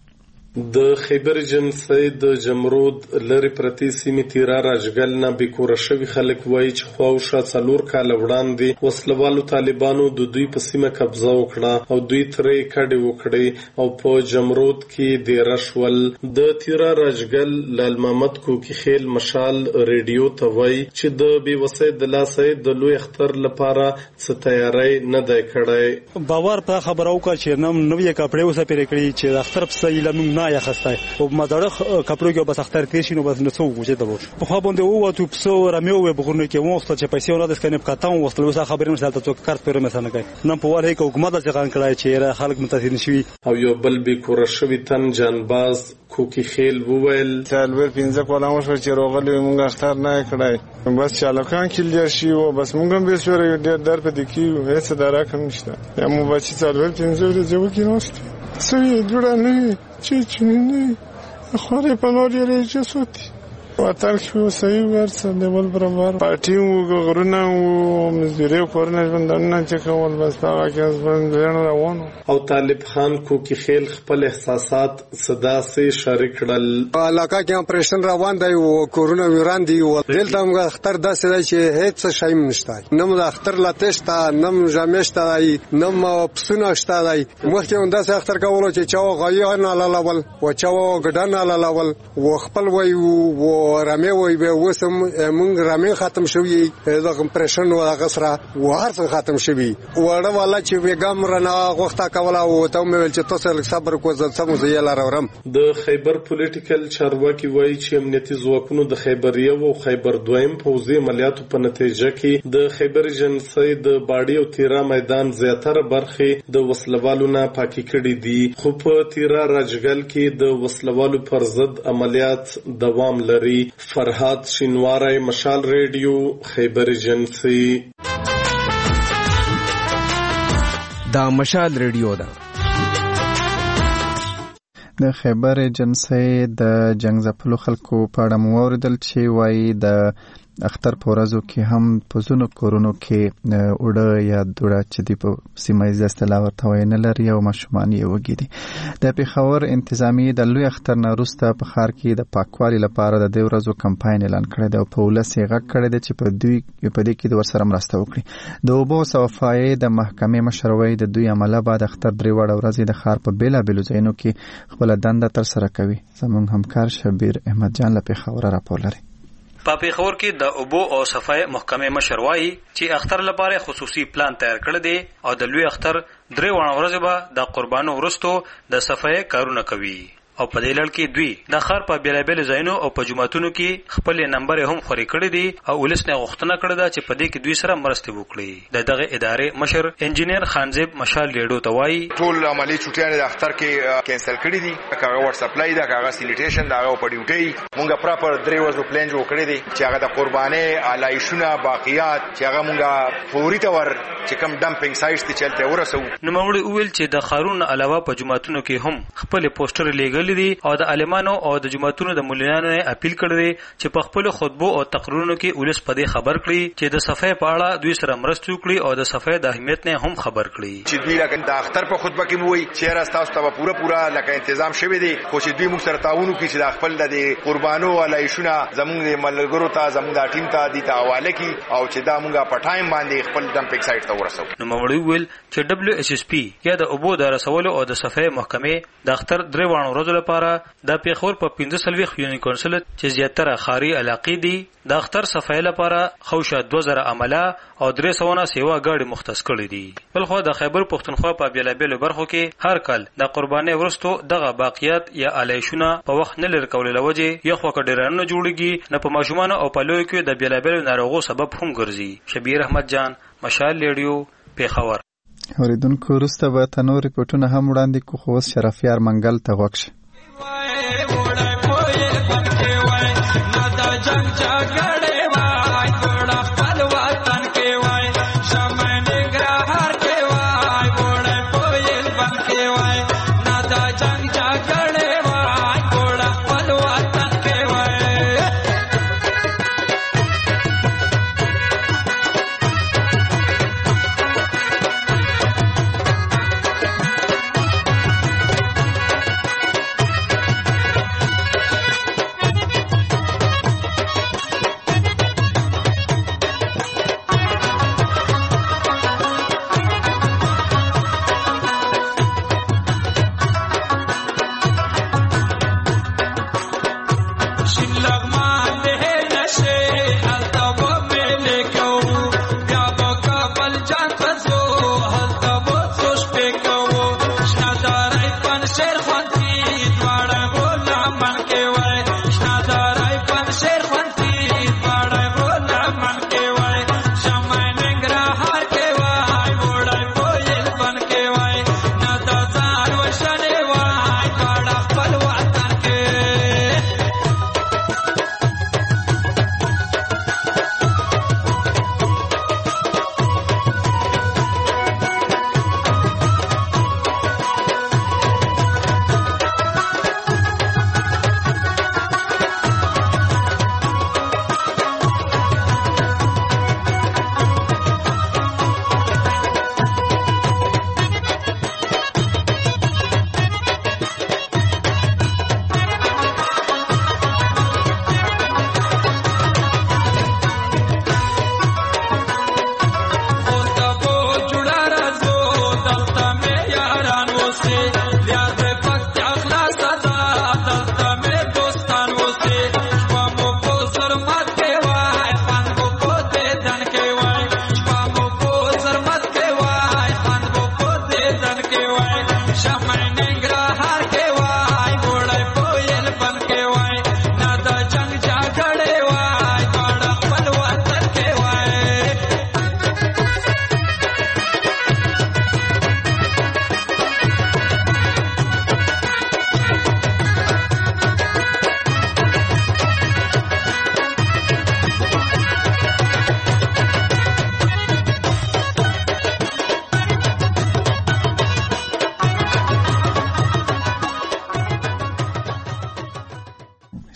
Speaker 19: د خیبر جنسي د جمرود لری پرتی سیمې تیرا راجګل نه بیکوره شوی خلک وایي چې خواوشا څلور کال وړاندې وسلوالو طالبانو د دوی په سیمه قبضه وکړه او دوی ترې کډې وکړې او په جمرود کې د رشول د تیرا راجګل لال محمد کوکی خیل مشال ریډیو ته وایي چې د بیوسۍ د لاسې د لوی اختر لپاره څه تیاری نه دی کړی
Speaker 20: باور په خبرو کا چې نم نوې کپڑے اوسه پرې کړی چې د اختر په سیلم نه یا خسته او مدارخ کپړو کې بس اختر تیر شي نو بس نو څو وجه د وښ په خو باندې او تو پسو رمیو به بغونه کې وخت چې پیسې ولادت کنه په کاتم وخت له خبرې نشته ته کارت پر مثلا کوي نن په واره کې حکومت ځان کړای چې خلک متاثر شي
Speaker 19: او یو بل به کور شوی تن جانباز کوکی خیل وویل
Speaker 21: تلور 15 کاله مو چې روغلی مونږ اختر نه کړای بس چالکان کلیدر شي او بس مونږ هم به سره ډېر در په دکی هیڅ درک نشته مو بچی تلور 15 ورځې وکیناست سوی جوړه نه چې خوره په نور یې رچوتی وطن کې وسایي ورڅ دیول برابر پارټي او غرونه او مزدوري کورونه ژوندونه چې کول بس هغه کې ځوان روانو
Speaker 19: او طالب خان کوکی خیل خپل احساسات صدا سي شریک کړل
Speaker 22: علاقه کې اپریشن روان دی او کورونه ویران دي او دلته موږ اختر داسې دی چې هیڅ شای نشته نو د اختر لاتشتا نم جامشتا دی نم پسونه شتا دی مخکې اوندا سه اختر کولو چې چاو غایې نه لاول او چاو ګډان نه لاول او خپل وای او رامه وای به وسم مونږ رامه ختم شوی د کمپریشن او غسره او هر څه ختم شوی وړه والا چې وګم رنا وخته کولا او ته مې چې تاسو صبر کوځ سمو زیل راورم
Speaker 19: د خیبر پولیټیکل چارواکي وایي چې امنیتي ځواکونو د خیبریه او خیبر دویم پوځي عملیاتو په نتیجه کې د خیبر جنسي د باډي او تیرا میدان زیاتره برخې د وسلوالو نه پاکي کړي دي خو په تیرا راجګل کې د وسلوالو پر ضد عملیات دوام لري فرحات شینواری مشال ریډیو خیبر جنسي
Speaker 23: دا مشال ریډیو دا
Speaker 1: د خیبر جنسي د جنگ ځپلو خلکو په اړه مو اوریدل چې وایي د اختر په ورځو کې هم په ځینو کورونو کې وړه یا دوړه چې دی په سیمه ییز اصطلاح ورته وایي نه لري او ماشومان یې وږي دي. د پېښور انتظامیې د لوی اختر نه وروسته په ښار کې د پاکوالي لپاره د دې ورځو کمپاین اعلان کړی دی او په ولس یې غږ کړی دی چې په دې کې د ورسره مرسته وکړي. د اوبو صفایي د محکمې مشر وایي د دوی عمله بعد اختر 3 ورځې د ښار په بېلابېلو ځایونو کې خپله دنده ترسره کوي. زموږ همکار شبیر احمد جان له پېښوره راپور لري.
Speaker 2: په پېښور کې د اوبو او صفایي محکمې مشر وایي چې اختر لپاره خصوصي پلان تیار کړی دی او د لوی اختر 3 ورځې به د قربانو وروسته د صفایي کارونه کوي او په دې لړ کې دوی د ښار په بیلابېلو ځایونو او په جوماتونو کې خپل نمبر هم خوري کړی دي او ولس نه غوښتنه کړې ده چې په دې کې دوی سره مرسته وکړي. د دغه ادارې مشر انجینیر خانزیب مشال لیډو ته وایي
Speaker 6: ټول عملی چټیانه د اختر کې کینسل کړې دي. هغه ور سپلای ده، هغه سینیټیشن ده، هغه په ډیوټي مونږه پراپر 3 ورځې پلان جوړ کړی دي چې هغه د قرباني علایشونه باقیات چې هغه مونږه فوري تور چې کم ډمپینګ سایټس ته چلته ورسو.
Speaker 2: نو موږ ویل چې د خارون علاوه په جوماتونو کې هم خپل پوسټر لګل دي او د عالمانو او د جماعتونو د مولانو اپیل کړی چې په خپل خطبو او تقریرونو کې ولس په دې خبر کړي چې د صفای په اړه دوی سره مرسته وکړي او د صفای د اهمیت نه هم خبر کړي.
Speaker 6: چې دوی لکه د اختر په خطبه کې موي چې راستاسو ته پورا لکه تنظیم شوی دی، خو چې دوی موږ سره تعاون وکړي چې د خپل د قربانو علایشونه زموږ د ملګرو ته زموږ د ټیم ته د حواله کی او چې دا موږ په ټایم باندې خپل ډمپینګ سایټ ته ورسو.
Speaker 2: نو موږ ویل چې WHSP یا د اوبو د رسولو او د صفای محکمې د اختر 3 ورځې لپاره د پېښور په 15 یونی کونسل چې زیاتره خاري علاقې دي د اختر صفای لپاره خوشه 2000 عمله او 300 سیوا ګاډي مختص کړي دي. بلخو د خیبر پښتونخوا په بیلابېلو برخو کې هر کال د قرباني ورستو دغه باقیات یا علایشونه په وخت نه لر کول لوجه یو خو کډیرانو جوړیږي نه په ماشومان او په لوی کې د بیلابېلو ناروغو سبب هم ګرځي. شبیر احمد جان مشال لیډیو پېښور.
Speaker 1: اوریدونکو وروسته به تنور ریپورتونه هم وړاندې کو خو شرافیار منګل ته وښه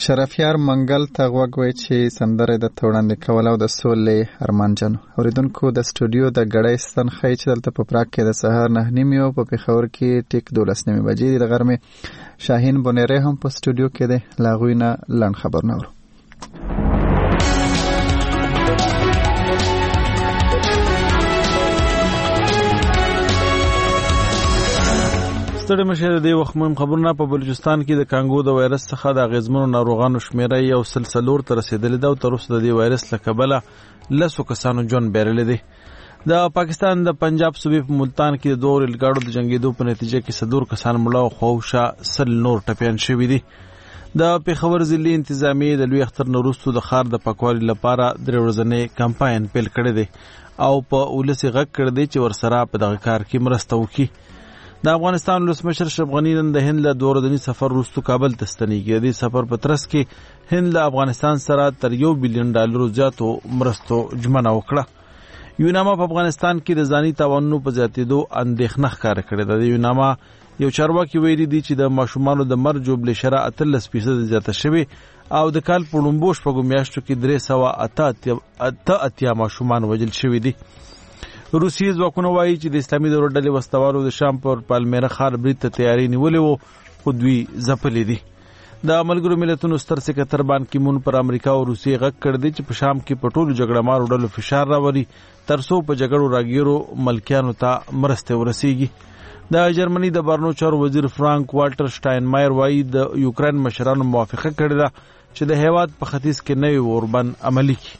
Speaker 1: شرفیار منګل ته غوږ وی چې سندره د وړاندې کول او د سولې ارمانجن اوریدونکو د سټوډیو د غړې ستن خی چې دلته په پراګ کې د سهار 9:30 او په پیښور کې ټیک 12:30 بجې د غرمې شاهین بونیره هم په سټوډیو کې دی لاغوینه لن خبر نور
Speaker 3: ستړي مشه د وخت مهم خبرونه په بلوچستان کې د کانګو د وایرس څخه د غزمنو ناروغانو شمیره یو سلسلور تر رسیدلې ده او تر اوسه د دې وایرس له کبله لسو کسانو جون بیرلې دي د پاکستان د پنجاب صوبې په ملتان کې د دوه ریلګاډو د جنگیدو په نتیجه کې صدور کسان مړه او خوشا سل نور ټپيان شوي دي د پیښور ضلعي انتظامیه د لوی اختر نوروستو د خار د پاکوالي لپاره درې ورځې کمپاین پیل کړی دی او په ولسی غږ کړی دی چې ورسره په دغه کار کې مرسته وکړي د افغانستان ولسمشر اشرف غني نن د هند له 2 ورځني سفر وروسته کابل ته ستنیږي. د سفر په ترڅ کې هند له افغانستان سره تر $1 بلین زیاتو مرستو ژمنه وکړه. یوناما په افغانستان کې د ځاني تاوانونو په زیاتېدو اندېښنه ښکاره کړې ده. د یوناما یو چارواکي ویلي دي چې د ماشومانو د مرګ جوړې شرح 13% زیاته شوې او د کال په لومبو شپږو میاشتو کې 388 ماشومان وژل شوي دي. روسي ځواکونه وایي چې د اسلامي دولت ډلې وسوالو د شام پر پالمیرا ښار برید ته تیاری نیولې وو خو دوی ځپلې دي. د ملګرو ملتونو ستر سکرټر بان کی مون پر امریکا او روسي غږ کړ دی چې په شام کې په ټولو جګړه مارو ډلو فشار راوړي ترڅو په جګړو راګیرو ملکیانو ته مرسته ورسیږي. د جرمني د بهرنیو چارو وزیر فرانک والټر شټاینمایر وایي د یوکرين مشرانو موافقه کړې ده چې د هیواد په ختیځ کې نوی اوربند عملي کړي.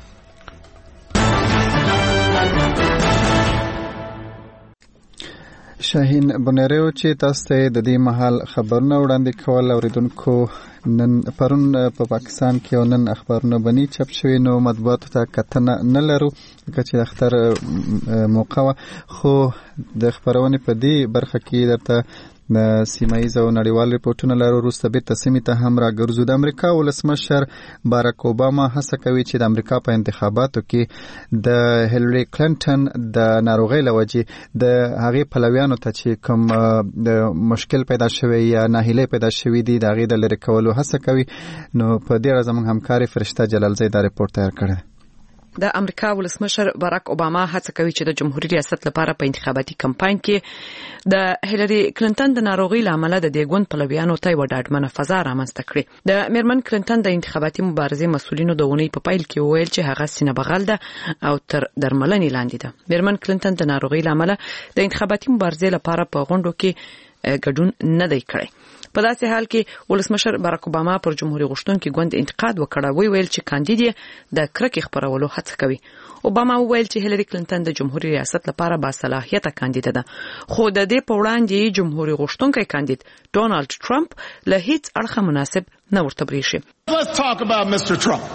Speaker 1: شاهین بونیرو چې تاسو ته د دې محل خبرونه وړاندې کول اوریدونکو نن پرون په پاکستان کې نن اخبارونه بني چاپ شوی نو مطبوعاتو ته کتنه نه لرو چې د اختر موقع خو د خبرونه په دې برخه کې درته د سیمایي او نړیوال ریپورتونو لرو وروسته به تسمې ته هم راګرځو. د امریکا ولسمشر باراک اوباما هڅه کوي چې د امریکا په انتخاباتو کې د هیلری کلینټن د ناروغۍ لوجې د هغې پلویانو ته چې کوم د مشکل پیدا شوی یا ناهیلي پیدا شوی دي د هغې د لرې کولو هڅه کوي. نو په دې اړه زموږ همکاري فرشته جلالزی دا ریپورت تیار کړی.
Speaker 8: د امریکا ولسمشر باراک اوباما هڅه کوي چې د جمهوریت ریاست لپاره په انتخاباتي کمپاین کې د هیلری کلینټن د ناروغۍ لامل د دیګون پلویانو ته یو ډاډمنه فضا رامنځته کړي. د میرمن کلینټن د انتخاباتي مبارزې مسولینو د ونې په پیل کې وویل چې هغه سینه بغل ده او تر درملنې لاندې ده. میرمن کلینټن د ناروغۍ لامل د انتخاباتي مبارزې لپاره په غونډو کې ګډون نه دی کړی. په داسې حال کې ولسمشر باراک اوباما پر جمهوریت غوښتونکو ګوند انتقاد وکړ ویل چې کاندید د کرکې خبرولو هڅه کوي. اوباما وویل چې هیلری کلینټن د جمهوریت ریاست لپاره با صلاحیته کاندید ده خو د دې په وړاندې جمهوریت غوښتونکو کاندید ډونالد ټرمپ له هیڅ اړخه مناسب نه ورته بریښي.
Speaker 9: Let's talk about Mr. Trump.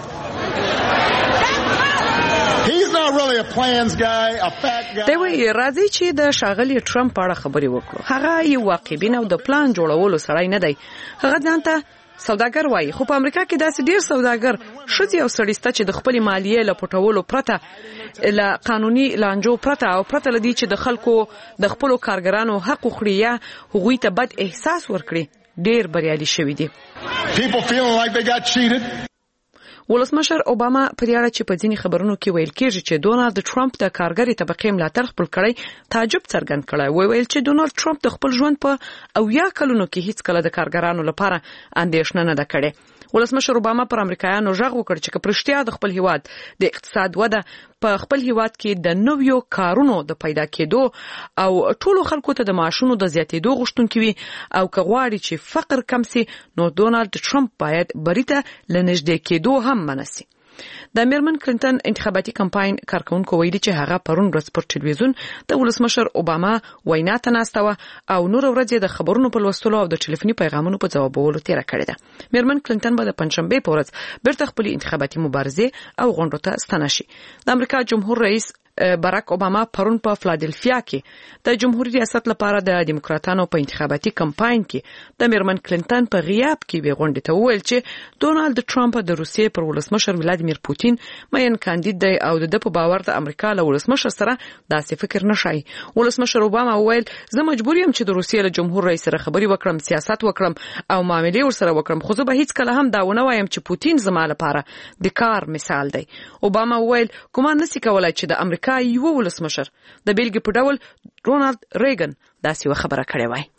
Speaker 9: He's not really a plans guy, a fact guy.
Speaker 8: دوی راځي چې د شاغلی ټرمپ په اړه خبرې وکړو. هغه یو واقعبین او د پلان جوړولو سړی نه دی. هغه ځانته سوداګر وایي خو په امریکا کې داسې ډیر سوداګر شذي او سړیسته چې د خپل مالیې له پټولو پرته له قانوني لانجو پرته او پرته لدی چې د خلکو د خپل کارګرانو حق خوري یا هغوی ته بد احساس ورکړي ډیر بریالي شوي دي.
Speaker 9: People feeling like they got cheated.
Speaker 8: ولسمشر اوباما په دې اړه چې په ځینې خبرونو کې ویل کېږي چې ډونالد ټرمپ د کارګري طبقې ملاتړ خپل کړی تعجب څرګند کړی. ویل چې ډونالد ټرمپ د خپل ژوند په 80 کلونو کې هیڅ کله د کارګرانو لپاره اندېښنه نه ده کړې. ولسمشر اوباما پر امریکایانو غږ وکړ چې پرشتیا د خپل هیواد د اقتصاد وده په خپل هیواد کې د نویو کارونو د پیدا کېدو او ټولو خلکو ته د معاشونو د زیاتېدو غوښتونکي وي او که غواړي چې فقر کم سي نو ډونالد ټرمپ باید بریته لنږدې کېدو هم منسي. د میرمن کلینټن انتخاباتي کمپاین کارکونکو ویلي چې هغه پرون ورځ پر ټلویزیون د ولسمشر اوباما وینا ته ناستوه او نور ورځې د خبرونو په لوستلو او د ټلیفوني پیغامونو په ځوابولو تیر کړې ده. میرمن کلینټن به د پنځشنبه په ورځ بیرته خپل انتخاباتي مبارزې او غونډو ته ستنه شي. د امریکا جمهور رئیس باراک اوباما پرون په فلادلفیا کې د جمهوریت ریاست لپاره د دیموکراتانو په انتخاباتي کمپاین کې د میرمن کلینټن په غیاب کې به غونډه ته وویل چې ډونالد ټرمپ د روسیې پر ولسمشر ولادیمیر پوتین مېن کاندید دی او د په باور د امریکا له ولسمشر سره داسې فکر نشي. ولسمشر اوباما وویل زه مجبور یم چې د روسیې له جمهور رئیس سره خبري وکړم، سیاست وکړم او معاملې ورسره وکړم، خو زه به هیڅ کله هم دا ونه وایم چې پوتین زما لپاره د کار مثال دی. اوباما وویل کومه نسی کولای چې د امریکا یو ولسمشر د بیلګې په ډول رونالد ریګن داسې خبره کړې وای.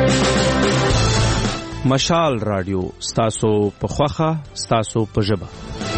Speaker 4: مشال رادیو ستاسو په خوخه ستاسو په ژبه.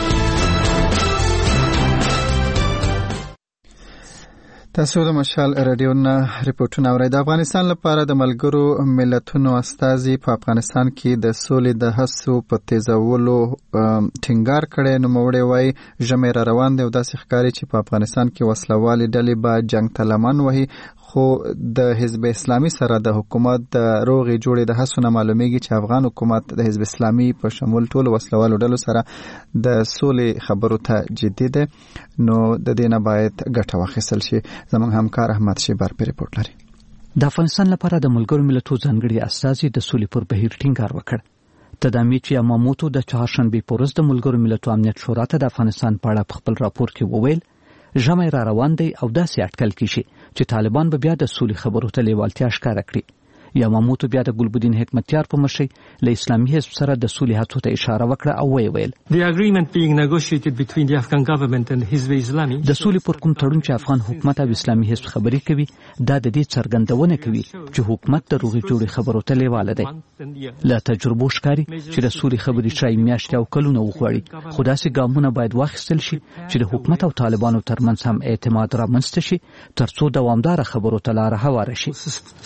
Speaker 1: تاسو د مشال رادیو نه ریپورتونه اورئ. د افغانستان لپاره د ملګرو ملتونو استازي په افغانستان کې د سولې د هڅو په تیزولو ټینګار کړی. نوموړی وایي ژمی را روان دی او داسې ښکاري چې په افغانستان کې وسلوالې ډلې به جنګ ته لمن وهي، خو د حزب اسلامي سره د حکومت د روغې جوړې د هڅو نه معلومیږي چې افغان حکومت د حزب اسلامي په شمول ټولو وسلوالو ډلو سره د سولې خبرو ته جدي دی، نو د دې نه باید ګټه واخیستل شي. زموږ همکار احمد شیبر په ریپورت لري.
Speaker 10: د افغانستان لپاره د ملګرو ملتونو ځانګړي استازي د سولې پر بهیر ټینګار وکړ. تدامیچ یاماموتو د چهارشنبې په ورځ د ملګرو ملتونو امنیت شورا ته د افغانستان په اړه خپل راپور کې وویل ژمی را روان دی او داسې اټکل کیږي چې طالبان به بیا د سولې خبرو ته لیوالتیا ښکاره کړي. یاماموتو بیا د ګلبدین حکمتیار په مشرۍ له اسلامي حزب سره د سولې هڅو ته اشاره وکړه او ویل
Speaker 12: The agreement being negotiated between the Afghan government and Hizb Islami
Speaker 10: د سولې پر کوم تړون چې افغان حکومت او اسلامي حزب خبرې کوي دا د دې څرګندونه کوي چې حکومت د روغې جوړې خبرو ته لیواله دی. له تجربو ښکاري چې د سولې خبرې شای میاشتې او کلونه وغواړي، خو داسې ګامونه باید واخیستل شي چې د حکومت او طالبانو ترمنځ هم اعتماد رامنځته شي ترڅو دوامداره خبرو ته لاره هواره شي.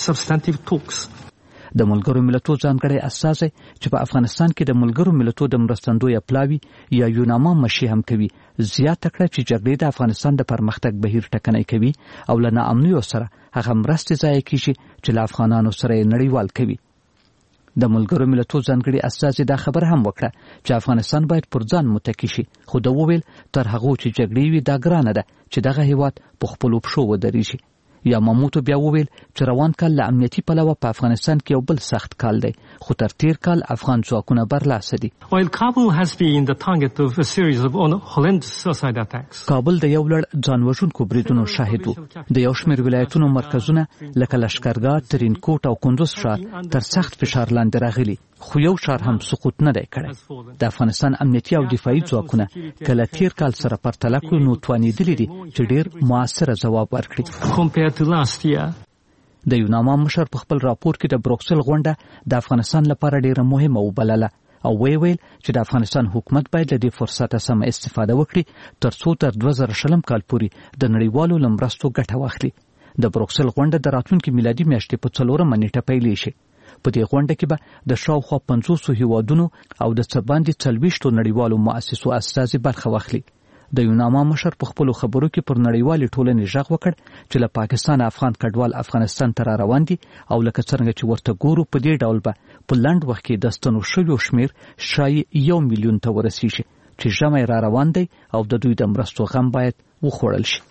Speaker 10: د ملګرو ملتونو ځانګړی استازی چې په افغانستان کې د ملګرو ملتونو د مرستندوی پلاوی یا یوناما مشي هم کوي زیاته کړه چې جګړې د افغانستان د پرمختګ بهیر ټکنی کوي او له ناامنیو سره هغه مرستې ضایع کیږي چې له افغانانو سره یې نړیوال کوي. د ملګرو ملتونو ځانګړي استازي دا خبر هم وکړه چې افغانستان باید پر ځان متکی شي، خو دا وویل تر هغه چې جګړې وي دا ګرانه ده چې دغه هیواد په خپلو پښو ودرېږي. یا ماموتو بیا وویل چې روان کال له امنیتي پلوه په افغانستان کې یو بل سخت کال دی، خو تر تیر کال افغان ځواکونه برلاسه دي.
Speaker 12: While Kabul has been the target of a series of horrendous suicide attacks.
Speaker 10: کابل د یو لړ ځانوژونکو بریدونو شاهد و. د یو شمېر ولایتونو مرکزونه لکه لشکرګاه، ترینکوټ او کندوز ښار تر سخت فشار لاندې راغلي، خو یو ښار هم سقوط نه دی کړی. د افغانستان امنیتي او دفاعي ځواکونه کله تیر کال سره پرتله کړو نو توانېدلي دي چې ډېر مؤثره ځواب ورکړي. د یوناما مشر په خپل راپور کې د بروکسل غونډه د افغانستان لپاره ډېره مهمه وبلله او ویل چې د افغانستان حکومت باید له دې فرصته سمه استفاده وکړي ترڅو تر 2020 کال پورې د نړیوالو لمرستو ګټه واخلي. د بروکسل غونډه د راتلونکي میلادي میاشتې په 4 نیټه پیلې شي. په دې غونډه کې به د شاوخوا 500 هیوادونو او د څه باندې 40 نړیوالو مؤسسو استازي برخه واخلي. د یوناما مشر په خپل خبرو کې پر نړیوالې ټولنې ژغ وکړ چې له پاکستان افغان کډوال افغانستان ته روان دي او لکه څنګه چې ورته ګورو په دې ډول به په لنډ وخت کې د ستنو شویو شمیر شای 1 میلیون ته ورسیږي چې ژمی را روان دی او د دوی د مرستو غم باید وخوړل شي.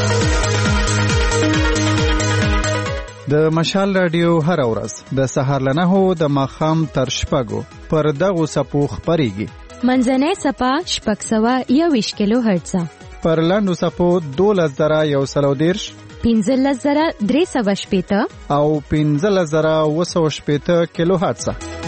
Speaker 1: د مشال رادیو هر ورځ د سهار له 9 د ماښام تر 6 پر دغو څپو خپرېږي.
Speaker 14: منځنۍ څپه 621 کیلو هرتز،
Speaker 1: پر لاندو څپو 12110،
Speaker 14: 15380
Speaker 1: او 15780 کیلو هرتز.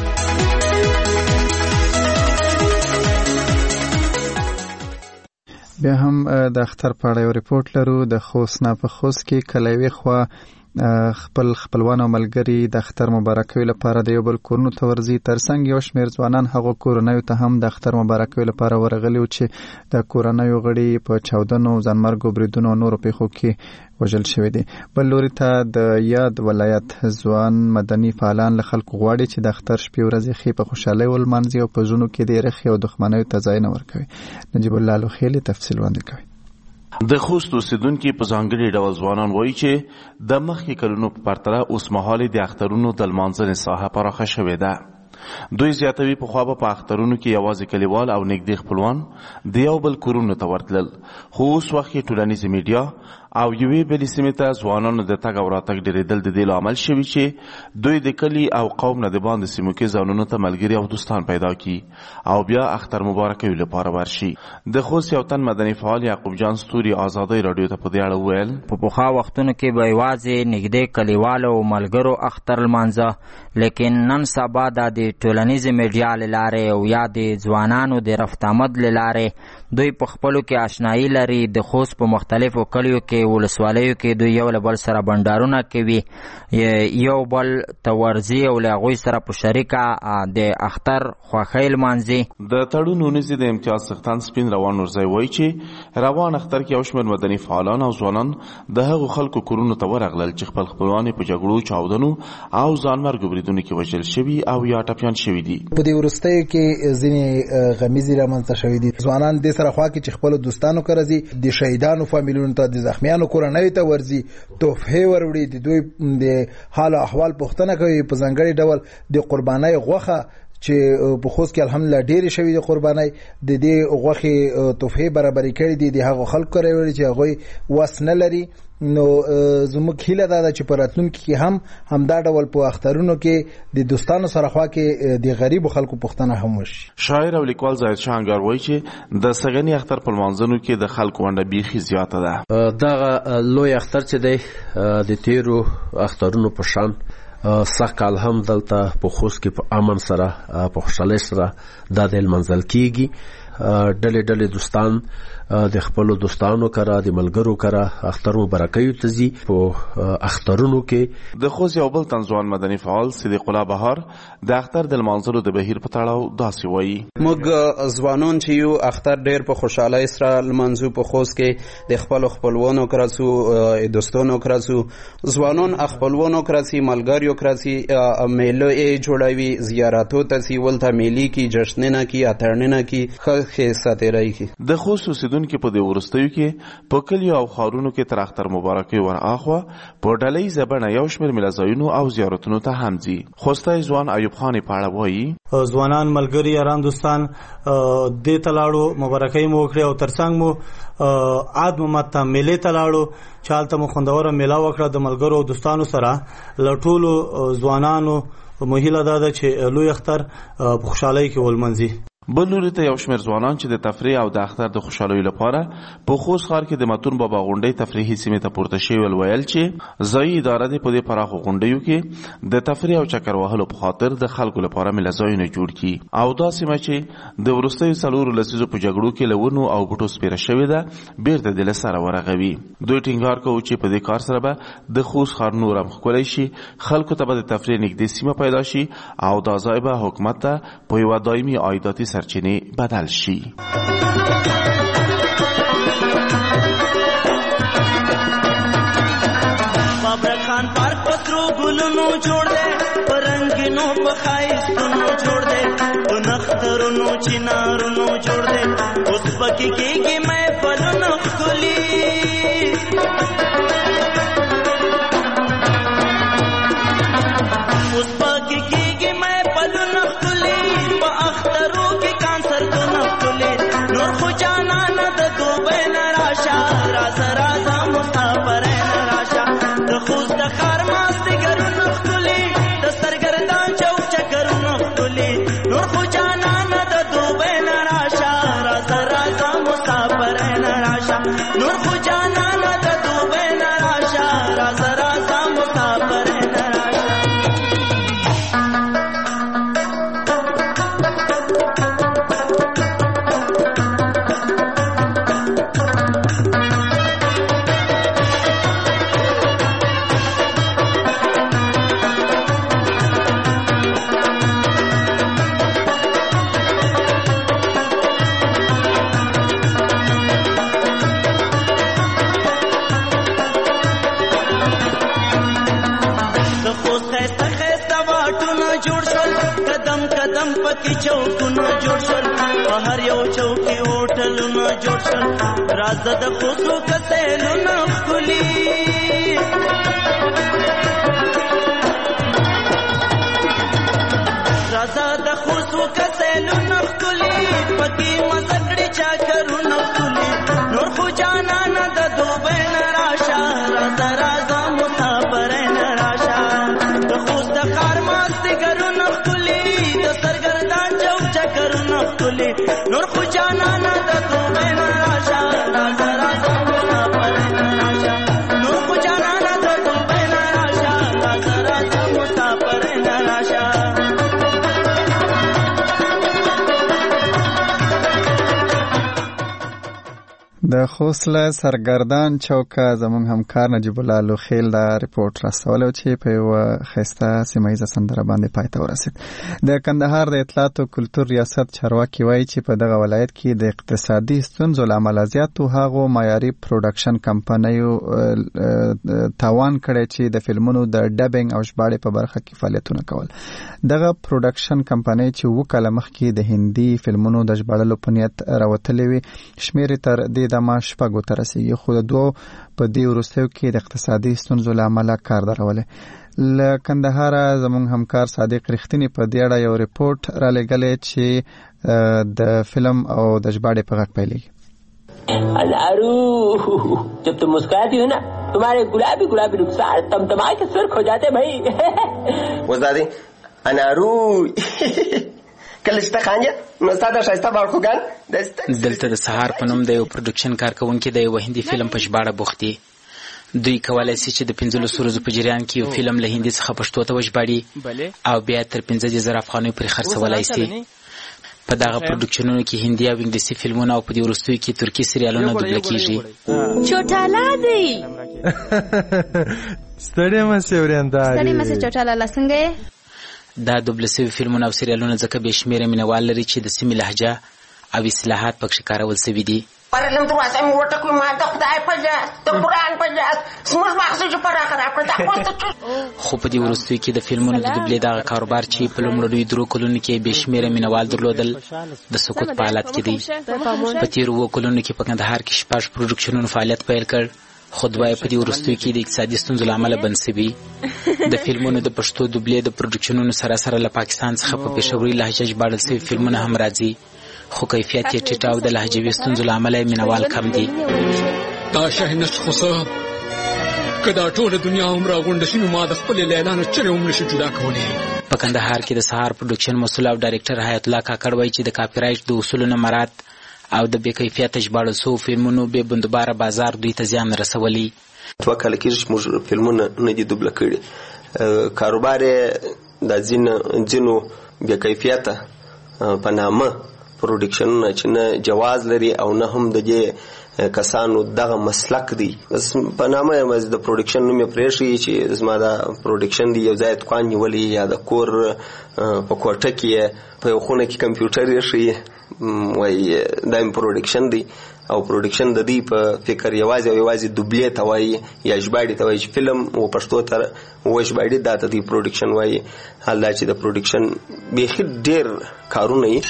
Speaker 1: بیا هم د اختر په اړه یو ریپورت لرو. د خوست نه په خوست کې کلیوي خوا خپلوان او ملګري د اختر مبارکوي لپاره د یو بل کورونو ته ورځي. ترڅنګ یو شمېر ځوانان هغو کورنیو ته هم د اختر مبارکوي لپاره ورغلي وو چې د کورنیو غړي په چاودنو، ځانمرګو بریدونو او نورو پیښو کې وژل شوي دي. بل لوري ته د یاد ولایت ځوان مدني فعالان له خلکو غواړي چې د اختر شپې ورځې ښې په خوشحالۍ ولمانځي او په زړونو کې د رخې او دښمنیو ته ځای نه ورکوي. نجیب الله لوخیلي تفصیل وړاندې کوي.
Speaker 24: د خوست اوسیدونکي په ځانګړي ډول ځوانان وایي چې د مخکې کلونو په پرتله اوس مهال د اخترونو د لمانځنې ساحه پراخه شوې ده. دوی زیاتوي پخوا به په اخترونو کې یوازې کلیوال او نږدې خپلوان د یو بل کورونو ته ورتلل، خو اوس وخت کې ټولنیزې میډیا او یوې بلې سیمې ته ځوانانو د تګ او راتګ ډېرېدل د دې لامل شوي چې دوی د کلي او قوم نه د باندې سیمو کې ځانونو ته ملګري او دوستان پیدا کړي او بیا اختر مبارکوي لپاره ورشي. د خوست یو تن مدني فعال یعقوب جان ستوري ازادۍ راډیو ته په دې اړه وویل:
Speaker 5: په پخوا وختونو کې به یوازې نږدې کلیوالو او ملګرو اختر لمانځه، لیکن نن سبا د ټولنیزې میډیا له لارې او یا د ځوانانو د رفت آمد له لارې دوی په خپلو کې آشنایي لري. د خوست په مختلفو کلیو کې ولسوالیو کې دوی یو له بل سره بنډارونه کوي، یو بل ته ورځي او له هغوی سره په شریکه د اختر خوښۍ لمانځي.
Speaker 24: د تړون اونیزې د امتیاز څښتن سپین روان نورزی وایي چې روان اختر کې یو شمېر مدني فعالان او ځوانان د هغو خلکو کورونو ته ورغلل چې خپل خپلوان یې په جګړو، چاودنو او ځانمرګو بریدونو کې وژل شوي او یا ټپیان شوي دي.
Speaker 7: په دې وروستیو کې ځینې غمیزې رامنځته شوي دي. ځوانان دې سره خوا کې چې خپلو دوستانو کره ځي، د شهیدانو فامیلونو ته، د زخمیانو کورنیو ته ورځي، تحفې وروړي، د دوی د حال او احوال پوښتنه کوي. په ځانګړي ډول د قربانۍ غوښه چې په خوست کې الحمدلله ډېرې شوي د قربانۍ، د دې غوښې تحفې برابرې کړي دي د هغو خلکو کره وړي چې هغوی وس نه لري. نو زموږ هیله دا ده چې په راتلونکي کې همدا ډول په اخترونو کې د دوستانو سره خوا کې د غریبو خلکو پوښتنه هم وشي.
Speaker 24: شاعر او لیکوال زاهد شاه انګار وایي چې د سږني اختر په لمانځنو کې د خلکو ونډه بیخي زیاته ده.
Speaker 13: دغه لوی اختر چې دی د تیرو اخترونو په شان سږکال هم دلته په خوست کې په امن سره په خوشحالۍ سره دا د لمانځل کیږي. ډلې دوستان د خپل دوستانو کره، د ملګرو کره اختر مبارکي ته ځي. په اخترونو کې
Speaker 24: د خوست یو بل تنظیم مدني فعال صدیق الله بهار د اختر د لمانځلو د بهیر په تړاو داسې وایي:
Speaker 15: موږ ځوانان چې یو اختر ډېر په خوشحالۍ سره لمانځو. په خوست کې د خپلوانو کره څو دوستانو کره څو ځوانان خپلوانو کره سي ملګریو کره سي میلو یې جوړوي، زیارتو ته سي، ولته میلي کې جشنونه کې اترنه کې ساتیرای کی.
Speaker 24: د خوست اوسیدونکو په دې ورستیو کې په کلیو او ښارونو کې تر اختر مبارکي ور اخوا په ډلې زبنه یو شمېر ملازمینو او زیارتونو ته هم ځي. خوستای ځوان ایوب خان په اړه وایي:
Speaker 20: ځوانان ملګری یاران دوستان دې تلاړو مبارکي مو کړې او ترڅنګ مو عاد ممته ملي تلاړو چالته مو خوندوره میلا وکړه د ملګرو او دوستانو سره. لټولو ځوانانو مهیله ده چې لوی اختر په خوشحالۍ کې ولمنځي.
Speaker 24: بل لوري ته یو شمېر ځوانان چې د تفریح او د اختر د خوشحالۍ لپاره په خوست ښار کې د متون بابا غونډۍ تفریحي سیمې ته پورته شوي ویل چې ځایي اداره دې په دې پراخو غونډیو کې د تفریح او چکر وهلو په خاطر د خلکو لپاره میله ځایونه جوړ کړي او دا سیمه چې د وروستیو څلورو لسیزو په جګړو کې له ونو او بوټو سپېره شوې ده بېرته دې له سره ورغوي. دوی ټینګار کوي چې په دې کار سره به د خوست ښار نور هم ښکلی شي، خلکو ته به د تفریح نږدې سیمه پیدا شي او دا ځای به حکومت ته په یوه دایمي عایداتي سرچینې بدل شي.
Speaker 25: بابرخان پارک پترو ګلونو جوړ دے، پرنګینو په خایستونو جوړ دے، په نخترونو چنارونو جوړ دے، اوس پکې کېږي مې پلونو ښکلي. اوس پکې کېږي مې پلونو ښکلي، په اخترو کې کانسرتونو ښکلي. نور خو جانانه د دوبۍ نه راشه، راځه راځه مسافرۍ نه راشه. د خوست د ښار مازدیګرونو ښکلي، د سرګردان چوک چکرونو ښکلي. نور خو جانانه د دوبۍ نه راشه، راځه راځه مسافرۍ نه راشه. نور خو جانانه د دوبۍ نه راشه، راځه راځه مسافرۍ نه راشه. قدم پکې چوکونه جوړ شول، په هر یو چوک کې هوټلونه جوړ شول. راځه د خوست کتلونه ښکلي، راځه د خوست کتلونه ښکلي، پکې مزه کړي چکرونه ښکلي. نور خو جانانه د دوبۍ نه راشه، نختلی نور خو جانانا د دوبه نه راشه راځه راځه مسافر نه راشه نور خو جانانا د دوبه نه راشه راځه راځه مسافر نه راشه
Speaker 1: د خوست له سرګردان چوکه زموږ همکار نجیب الله لوخیل دا ریپورت راستولی چې په یوه ښایسته سیمه ییزه سندره باندې پای ته ورسید. د کندهار د اطلاعات او کلتور ریاست چارواکي وایي چې په دغه ولایت کې د اقتصادي ستونزو له امله زیاتو هغو معیاري پروډکشن کمپنیو تاوان کړی چې د فلمونو د ډبینګ او ژباړې په برخه کې فعالیتونه کول. دغه پروډکشن کمپنۍ چې 2 کاله مخکې د هندي فلمونو د ژباړلو په نیت راوتلې وي شمېر تر دې دمه 6 ته رسیږي، خو د 2 په دې وروستیو کې د اقتصادي ستونزو له امله کار درولې. له کندهاره زموږ همکار صادق رښتینی په دې اړه یو ریپورت را لېږلی چې د فلم او د ژباړې په غږ پیلېږي.
Speaker 11: अनारू जब तुम मुस्कुराती हो ना तुम्हारे गुलाबी गुलाबी रुखसार तमतमा के सुर्ख हो जाते भाई
Speaker 16: वज़ादी अनारू کلشته خانجه مستاده شایسته بارخوګان
Speaker 17: دلته د سهار په نوم د یو پروډکشن کارکونکي د یو هندي فلم په ژباړه بوخت دي. دوی کولای شي چې د 15 ورځو په جریان کې یو فلم له هندي څخه پښتو ته وژباړي او بیا تر 15,000 افغانۍ پرې خرڅولای شي. په دغه پروډکشنونو کې هندي او انګلیسي فلمونه او په دې وروستیو کې ترکي سریالونه دوبله کیږي.
Speaker 18: چوټالا دی
Speaker 3: ستړی مې ورېنداري
Speaker 18: ستړی مې چوټالا لسنګې
Speaker 17: دا دوبله سوي فلمونه او سریالونه ځکه بې شمېره مینوال لري چې د سیمې لهجه او اصطلاحات پکښې کارول سوي دي.
Speaker 11: پرلم دروازه مې وټکوي ما د خدای په لاس د قرآن په لاس زموږ مغزه چې پراخه راکړه دا
Speaker 17: خو په دې وروستیو کې د فلمونو د دوبلې دغه کاروبار چې په لومړنیو 3 کلونو کې بې شمېره مینوال درلودل د سقوط په حالت کې دی. په تېرو 2 کلونو کې په کندهار کې 6 پروډکشنونو فعالیت پیل کړ، خو دوی په دې وروستیو کې د اقتصادي ستونزو له امله بند شوي. د فلمونو د پښتو دوبلې د پروډکشنونو سره سره له پاکستان څخه په پېښوري لهجه ژباړل شوي فلمونه هم راځي، خو کیفیت یې ټیټ او د لهجوي ستونزو له امله یې مینوال کم دي.
Speaker 21: دا شاهینش خو څه که دا ټوله دنیا هم راغونډه شي نو ما د خپلې لیلا نه چرې هم نشي جدا کولی.
Speaker 17: په کندهار کې د سهار پروډکشن مسؤل او ډایرکټر حیات الله کاکړ وایي چې د کاپی رایټ د اصولو نه مراعات او د بې کیفیته ژباړل شوو فلمونو بې بندوباره بازار دوی ته زیان رسولی.
Speaker 16: 2 کاله کېږي چې موږ فلمونه نه دي دوبله کړي. کاروبار یې د ځینو بې کیفیته په نامه پروډکشنونه چې نه جواز لري او نه هم د دې کسانو دغه مسلک دی په نامه یې د پروډکشن نوم یې پرېښي چې زما دا پروډکشن دی یو ځای دکان نیولی یا د کور په کوټه کې په یو خونه کې کمپیوټر یې ښیي وایي دا یم پروډکشن دی او پروډکشن د دې په فکر یوازې او یوازې دوبلې ته وایي یا ژباړې ته وایي چې فلم و پښتو ته وژباړي دا ته دې پروډکشن وایي. حال دا چې د پروډکشن بیخي ډېر کارونه یې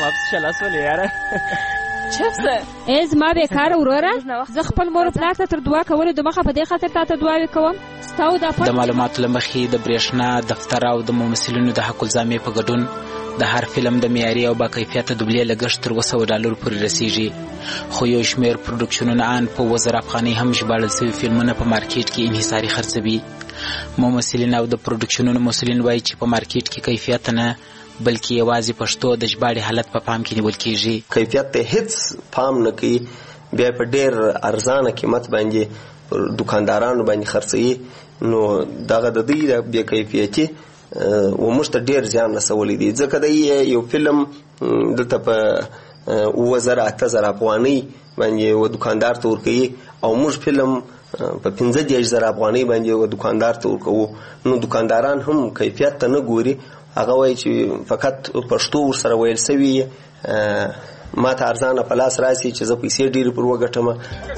Speaker 18: زما بیکاره وروره زه خپل مور پلار ته تر دعا کولو د مخه په دې خاطر تا ته دعاوې کوم ستاسو
Speaker 17: د معلوماتو له مخې د برېښنا دفتر او د ممثلینو د حق الزامې په ګډون د هر فلم د معیاري او با کیفیته دوبلې لګښت تر $200 پورې رسیږي، خو یو شمېر پروډکشنونه ان په 1000 افغانۍ هم ژباړل شوي فلمونه په مارکیټ کې انحصاري خرڅوي. ممثلین او د پروډکشنونو مسؤلین وایي چې په مارکیټ کې کیفیت نه بلکې یوازې پښتو د ژباړې حالت په پام کې نیول کېږي.
Speaker 16: کیفیت ته هیڅ پام نه کوي، بیا په ډېر ارزانه قیمت باندې دکاندارانو باندې خرڅوي، نو دغه د دوی د بې کیفیتي و موږ ته ډېر زیان رسولی دی. ځکه د یو فلم دلته په 7,000 افغانۍ باندې و دکاندار ته ورکوي او موږ فلم په 15,000 افغانۍ باندې و دکاندار ته ورکوو، نو دکانداران هم کیفیت ته نه ګوري، هغه وایي چې فقط پښتو ورسره ویل سوي ما ته ارزانه په لاس راسي چې زه پیسې ډېرې پر وګټم.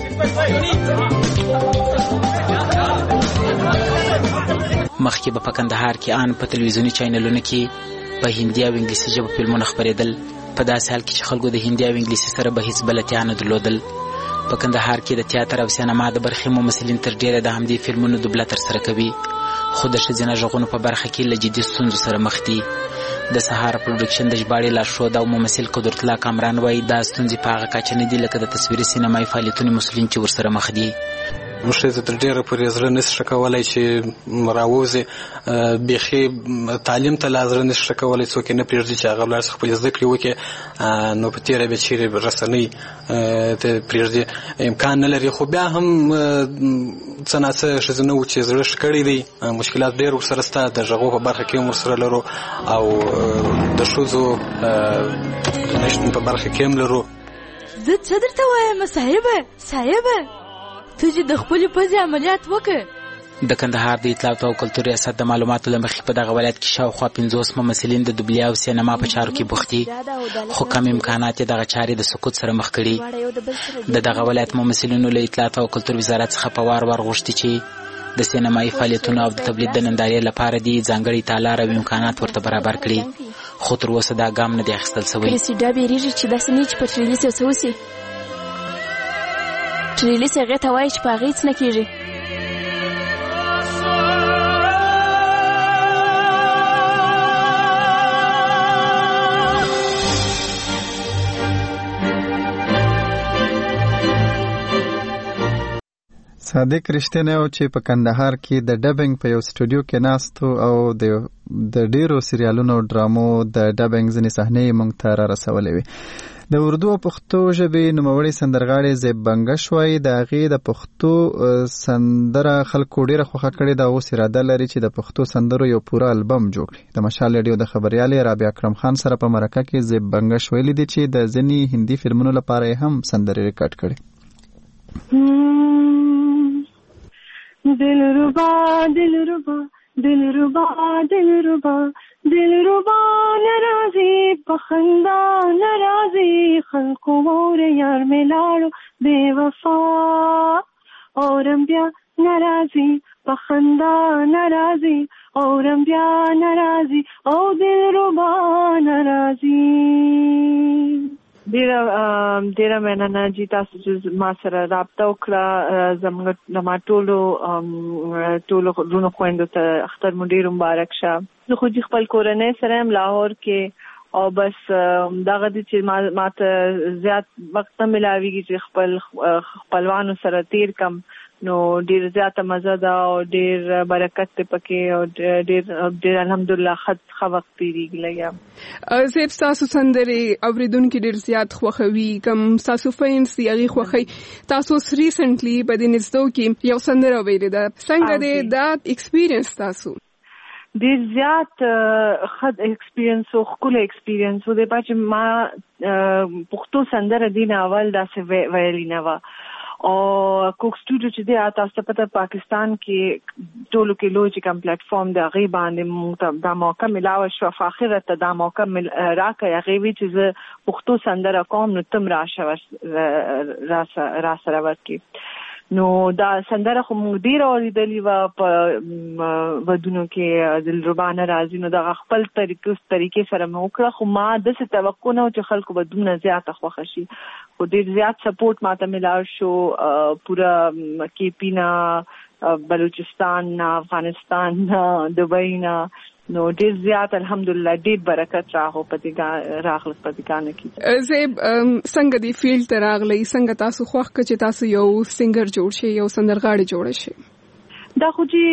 Speaker 17: مخکې به په کندهار کې ان په تلویزیوني چینلونو کې په هندي او انګلیسي ژبه فلمونه خپرېدل، په داسې حال کې چې خلکو د هندي او انګلیسي سره به هیڅ بلدتیا نه درلودل. په کندهار کې د تیاتر او سینما د برخې ممثلین تر ډېره د همدې فلمونو دوبله ترسره کوي، خو د ښځینه غږونو په برخه کې له جدي ستونزو سره مخ دي. د سهار پروډکشن د ژباړې لارښود او ممثل قدرت الله کامران وایي دا ستونزې په هغه کچه نه دي لکه د تصویري سینمایي فعالیتونو مسؤلین چې ورسره مخ دي.
Speaker 2: ښځې تر ډېره پورې زړه نشي ښه کولی چې راووځي بیخي تعلیم ته لا زړه نشي ښه کولی څوک یې نه پرېږدي چې هغه ولاړ شي خپلې زده کړې وکړي نو په تېره بیا چیرې رسنۍ ته پرېږدي امکان نه لري خو بیا هم څه ناڅه ښځینه وو چې زړه ښه کړی دی مشکلات ډېر ورسره شته د غږو په برخه کې هم ورسره لرو او د ښځو نشتون په برخه کې هم لرو
Speaker 6: زه څه درته وایم صاحبه ته چې د خپلې پزې عملیات وکړې
Speaker 17: د کندهار د اطلاعاتو او کلتور ریاست د معلوماتو له مخې په دغه ولایت کې شاوخوا 50 ممثلین د دوبلې او سینما په چارو کې بوخت دي خو کم امکانات یې دغه چارې د سقوط سره مخ کړي د دغه ولایت ممثلینو له اطلاعاتو او کلتور وزارت څخه په وار غوښتي چې د سینمایي فعالیتونو او د تبلیغ د نندارې لپاره دي ځانګړي تالار او امکانات ورته برابر کړي خو تر اوسه دا ګام نه دی اخیستل شوی
Speaker 6: پرسیډا بیریږي چې داسې نه چې په ټریلیس یو څه وسي ټریلیس هغې ته وایي چې په هغې څه نه کېږي
Speaker 1: صادق رښتینی و چې په کندهار کې د ډبینګ په یو سټوډیو کې ناستو او د ډیرو سریالونو او ډرامو د ډبینګ ځینې صحنې موږ ته را رسولې وي د اردو او پښتو ژبې نوموړی سندرغاړی زیب بنګش وایي د هغې د پښتو سندره خلکو ډېره خوښه کړې ده اوس اراده لري چې د پښتو سندرو یو پوره البم جوړ کړي د مشال ریډیو د خبریالې رابعه اکرم خان سره په مرکه کې زیب بنګش ویلي دي چې د ځینې هندي فلمونو لپاره یې هم سندرې ریکارډ کړي
Speaker 19: دلربا دلربا دلربا دلربا دلربا ناراضي پخندا ناراضي خلقو اور یار ملاړو بے وفا اورم بیا ناراضي پخندا ناراضي اورم بیا ناراضي او دلربا ناراضي ډیره مننه چې تاسو چې ما سره رابطه وکړه زموږ زما ټولو ورونو خویندو ته اختر مو ډېر مبارک شه زه خو چې خپل کورنۍ سره یم لاهور کې او بس دغه دي چې ما ته زیات وخت نه ملاویږي چې خپلوانو سره تیر کم نو ډیر زیاته مزه ده او ډیر برکت ته پکې او ډیر الحمدلله ښه وخت تیریږي لګیا
Speaker 22: زیب تاسو سندرې اوریدونکو ډیر زیات خوښوي کوم تاسو فینس یغي خوښي تاسو ریسنټلی په دې نستو کې یو سندره ویلې ده څنګه دې دا ایکسپیرینس تاسو
Speaker 19: ډیر زیات خد ایکسپیرینس او خپل ایکسپیرینس و دې پاتې ما پښتو سندره دین اول داسې ویلې نه و او کوک سټوډیو چې دی تاسو پته پاکستان کې ټولو کې لوی چې کوم پلیټ فارم دی هغه باندې دا موقع ملاوه شو فاخره ته دا موقع راکې هغه وی چې پښتو سندره کوم نو تم راشه را سره ورکی نو دا سندره خو موږ ډیر اوریدلې و په ودونو کې دلربا ناراضي نو دا خپل طریقې سره مې وکړه خو ما داسې توقع نه و چې خلکو به دومره زیاته خوښه شي خو ډیر زیات سپورټ ماته ملاو شو پورا KP نه بلوچستان نه افغانستان نه دبئی نه نو ډیر زیات الحمدلله ډیر برکت راغو پدګانه کې
Speaker 22: زیب څنګه دی فیلډ ته راغلی څنګه تاسو خوښ کړئ چې تاسو یو سنگر جوړ شئ یو سندرغاړی جوړ شئ
Speaker 19: دا خو چې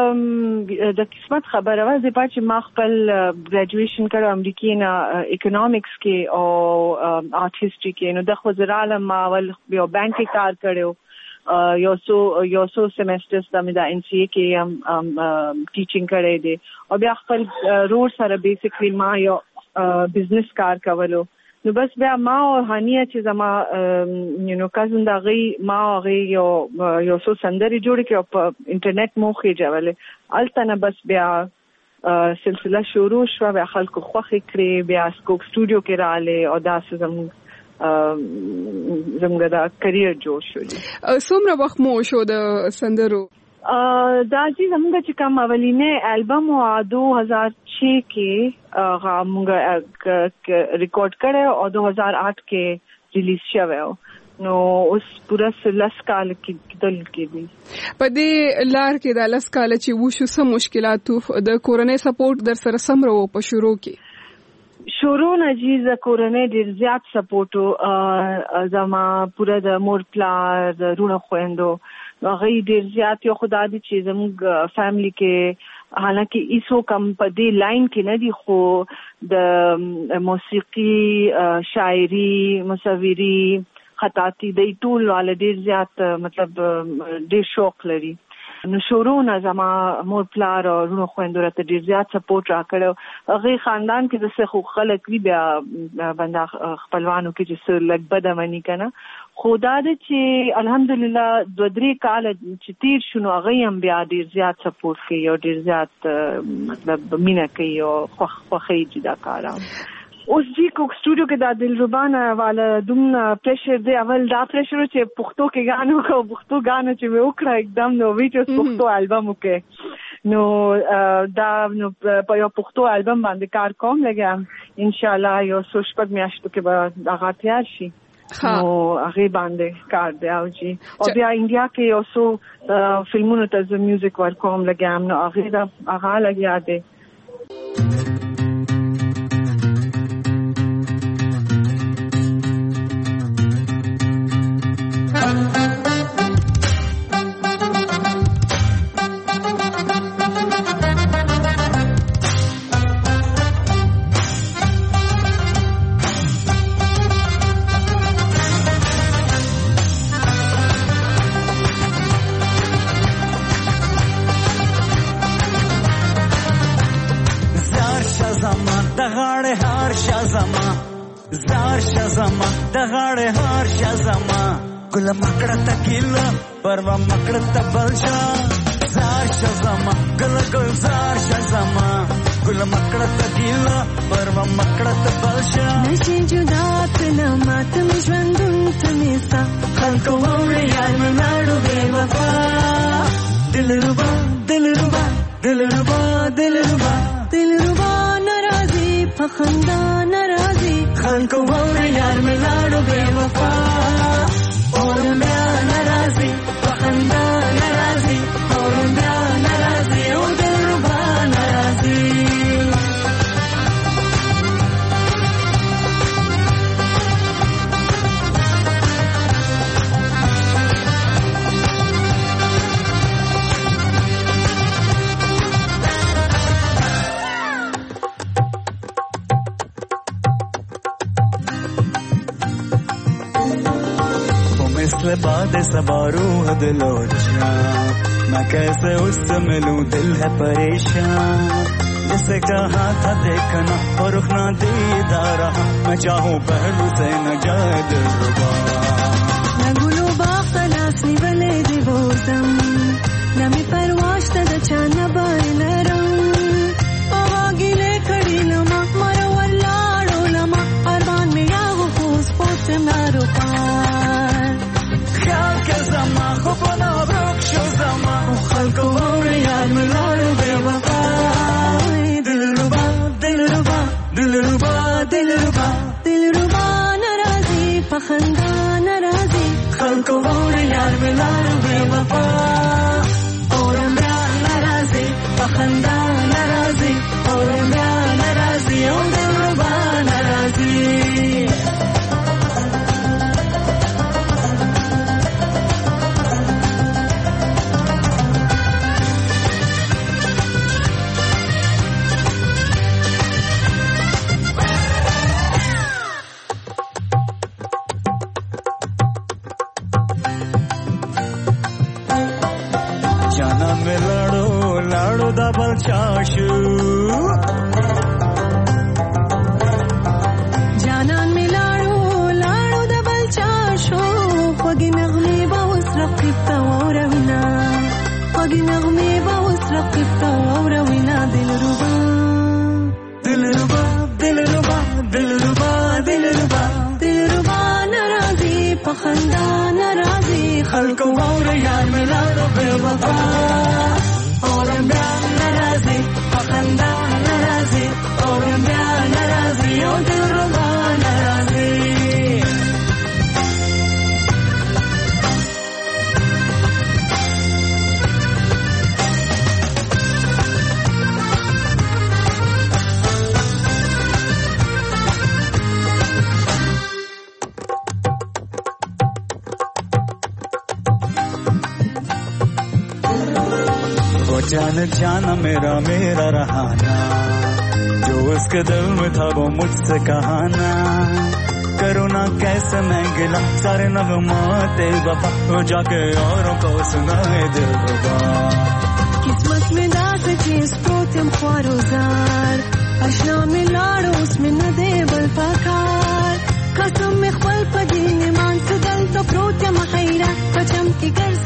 Speaker 19: د قسمت خبره وه زه چې ما خپل ګریجویشن کړو امریکې نه اکونومکس کې او آرټ هسټري کې نو د خو زرالم ما اول یو بانک کې کار کړو یو سو سیمسټرز د NCA کې ټیچینګ کړی دی او بیا خپل روډ سره بیسیکلی ما یو بزنس کار کولو نو بس بیا ما او هانیه چې زما کزن دا غي ما غي یو سو سندري جوړ کې په انټرنیټ موخه جوړل التنه بس بیا سلسله شروع شو بیا خلکو خوخي کړی بیا سکوک سټوډیو کې رااله او دا زموږ دا کریئر جوړ شو
Speaker 22: څومره وخت مو شو د سندرو
Speaker 19: دا چې زموږ چې کوم اولینه البم او 2006 کې موږ ریکارډ کړو او 2008 کې ریلیز شوه نو اوس پورا 10 کال کې دل کې دي
Speaker 22: په دې لار کې د 10 کال چې وشو سم مشکلات د کورنۍ سپورټ در سره سم رو په شروع کې
Speaker 19: شروع نجیز کورنۍ ډیر زیات سپورټو زما پورا د مور پلار د رونو خويندو هغه ډیر زیات یو خدای دې چې زموږ فیملی کې حالانکه ایسو کم په دې لاین کې نه دي خو د موسیقي شاعري مصوری خطاطي د ټول ول ډیر زیات مطلب ډیر شوق لري نو شورونه زما مور پلار او ورونو خويندو راته ډیر زیات سپورټ راکړو هغه خاندان کې د څه خلک وی بیا بندا خپلوانو کې چې لګ بدمنی کنه خدا دې چې الحمدلله 2-3 کال چې تیر شنو هغه هم بیا ډیر زیات سپورټ کوي او ډیر زیات مطلب مینا کوي او خوخي جدا کارا اوس جی کوک سټوډیو کې د دلربانه والا دوم پریشر دی اول دا پریشر چې پښتو کې غانو کو پښتو غانو چې مې وکړه एकदम نو ویډیوز پښتو البم وکړ نو دا نو په یو پښتو البم باندې کار کوم لګم ان شاء الله یو سوشپک میاشتو کې به هغه تیار شي نو هغه باندې کار دی او جی او بیا انډیا کې یو څو فلمونو ته میوزیک ورکوم لګم نو هغه لګیا دی
Speaker 25: دغاړه هر شزما ګل مکړه تکیلا پروا مکړه تبلشا زار شزما ګل ګل زار شزما ګل مکړه تکیلا پروا مکړه تبلشا نشي جدا تنا مات می ژوندون تمیسا خلکو وړي یار ملاړو بے وفا دلربا دلربا دلربا دلربا دلربا ناراضي پخندا ناراضي خلکو وړي یار ملاړو بے وفا اور بیا ناراضي پخندا ناراضي اور بیا ناراضي او دلربا ناراضي बाद सवारूह दिलो मैं कैसे उससे मिलूं दिल है परेशान जिसे कहा था देखना और रुकना दीदार मैं चाहूं पहलू से न जाए दिलरुबा नगुलो बाखलास निवले दिवोदम नमी परवाश तद चाना बाइलरम आवागिले खड़ी लमा मरो वल्लाड़ो लमा अरमान में यागो खूस पोत मारो زما خو بنا برک شو زما خلکو وړي یار ملاړو بے وفا دلربا دلربا دلربا دلربا دلربا ناراضي پخندا ناراضي خلکو وړي یار ملاړو بے وفا اور بیا ناراضي پخندا ناراضي اور بیا ناراضي او دلربا ناراضي चाशू जानन मिलाड़ो लाड़ो दबल चाशो वगी नगमे बाउस रقيبتا وورविنا वगी नगमे बाउस रقيبتا وورविنا दिलरुबा दिलरुबा दिलरुबा दिलरुबा दिलरुबा दिलरुबा नाराजी पखंदा नाराजी खल्को और यार मिलाड़ो बेवफा और नाराजी पखंदा नाराजी और नाराजी ओ दिलरुबा नाराजी
Speaker 4: जान जाना मेरा मेरा रहाना, जो उसके दिल में था वो मुझसे कहाना, करो ना कैसे मैं गिला सारे नगमाते वफा, वो जाके औरों को सुनाए दिल रुबा।
Speaker 8: किस्मत में दास चीज प्रोत्यम ख्वारोजार, अशना में लाड़ो उसमें न दे बल पकार, कसम में खवल पदीन मान सदल तो प्रोत्यम खैरा, पचम की कर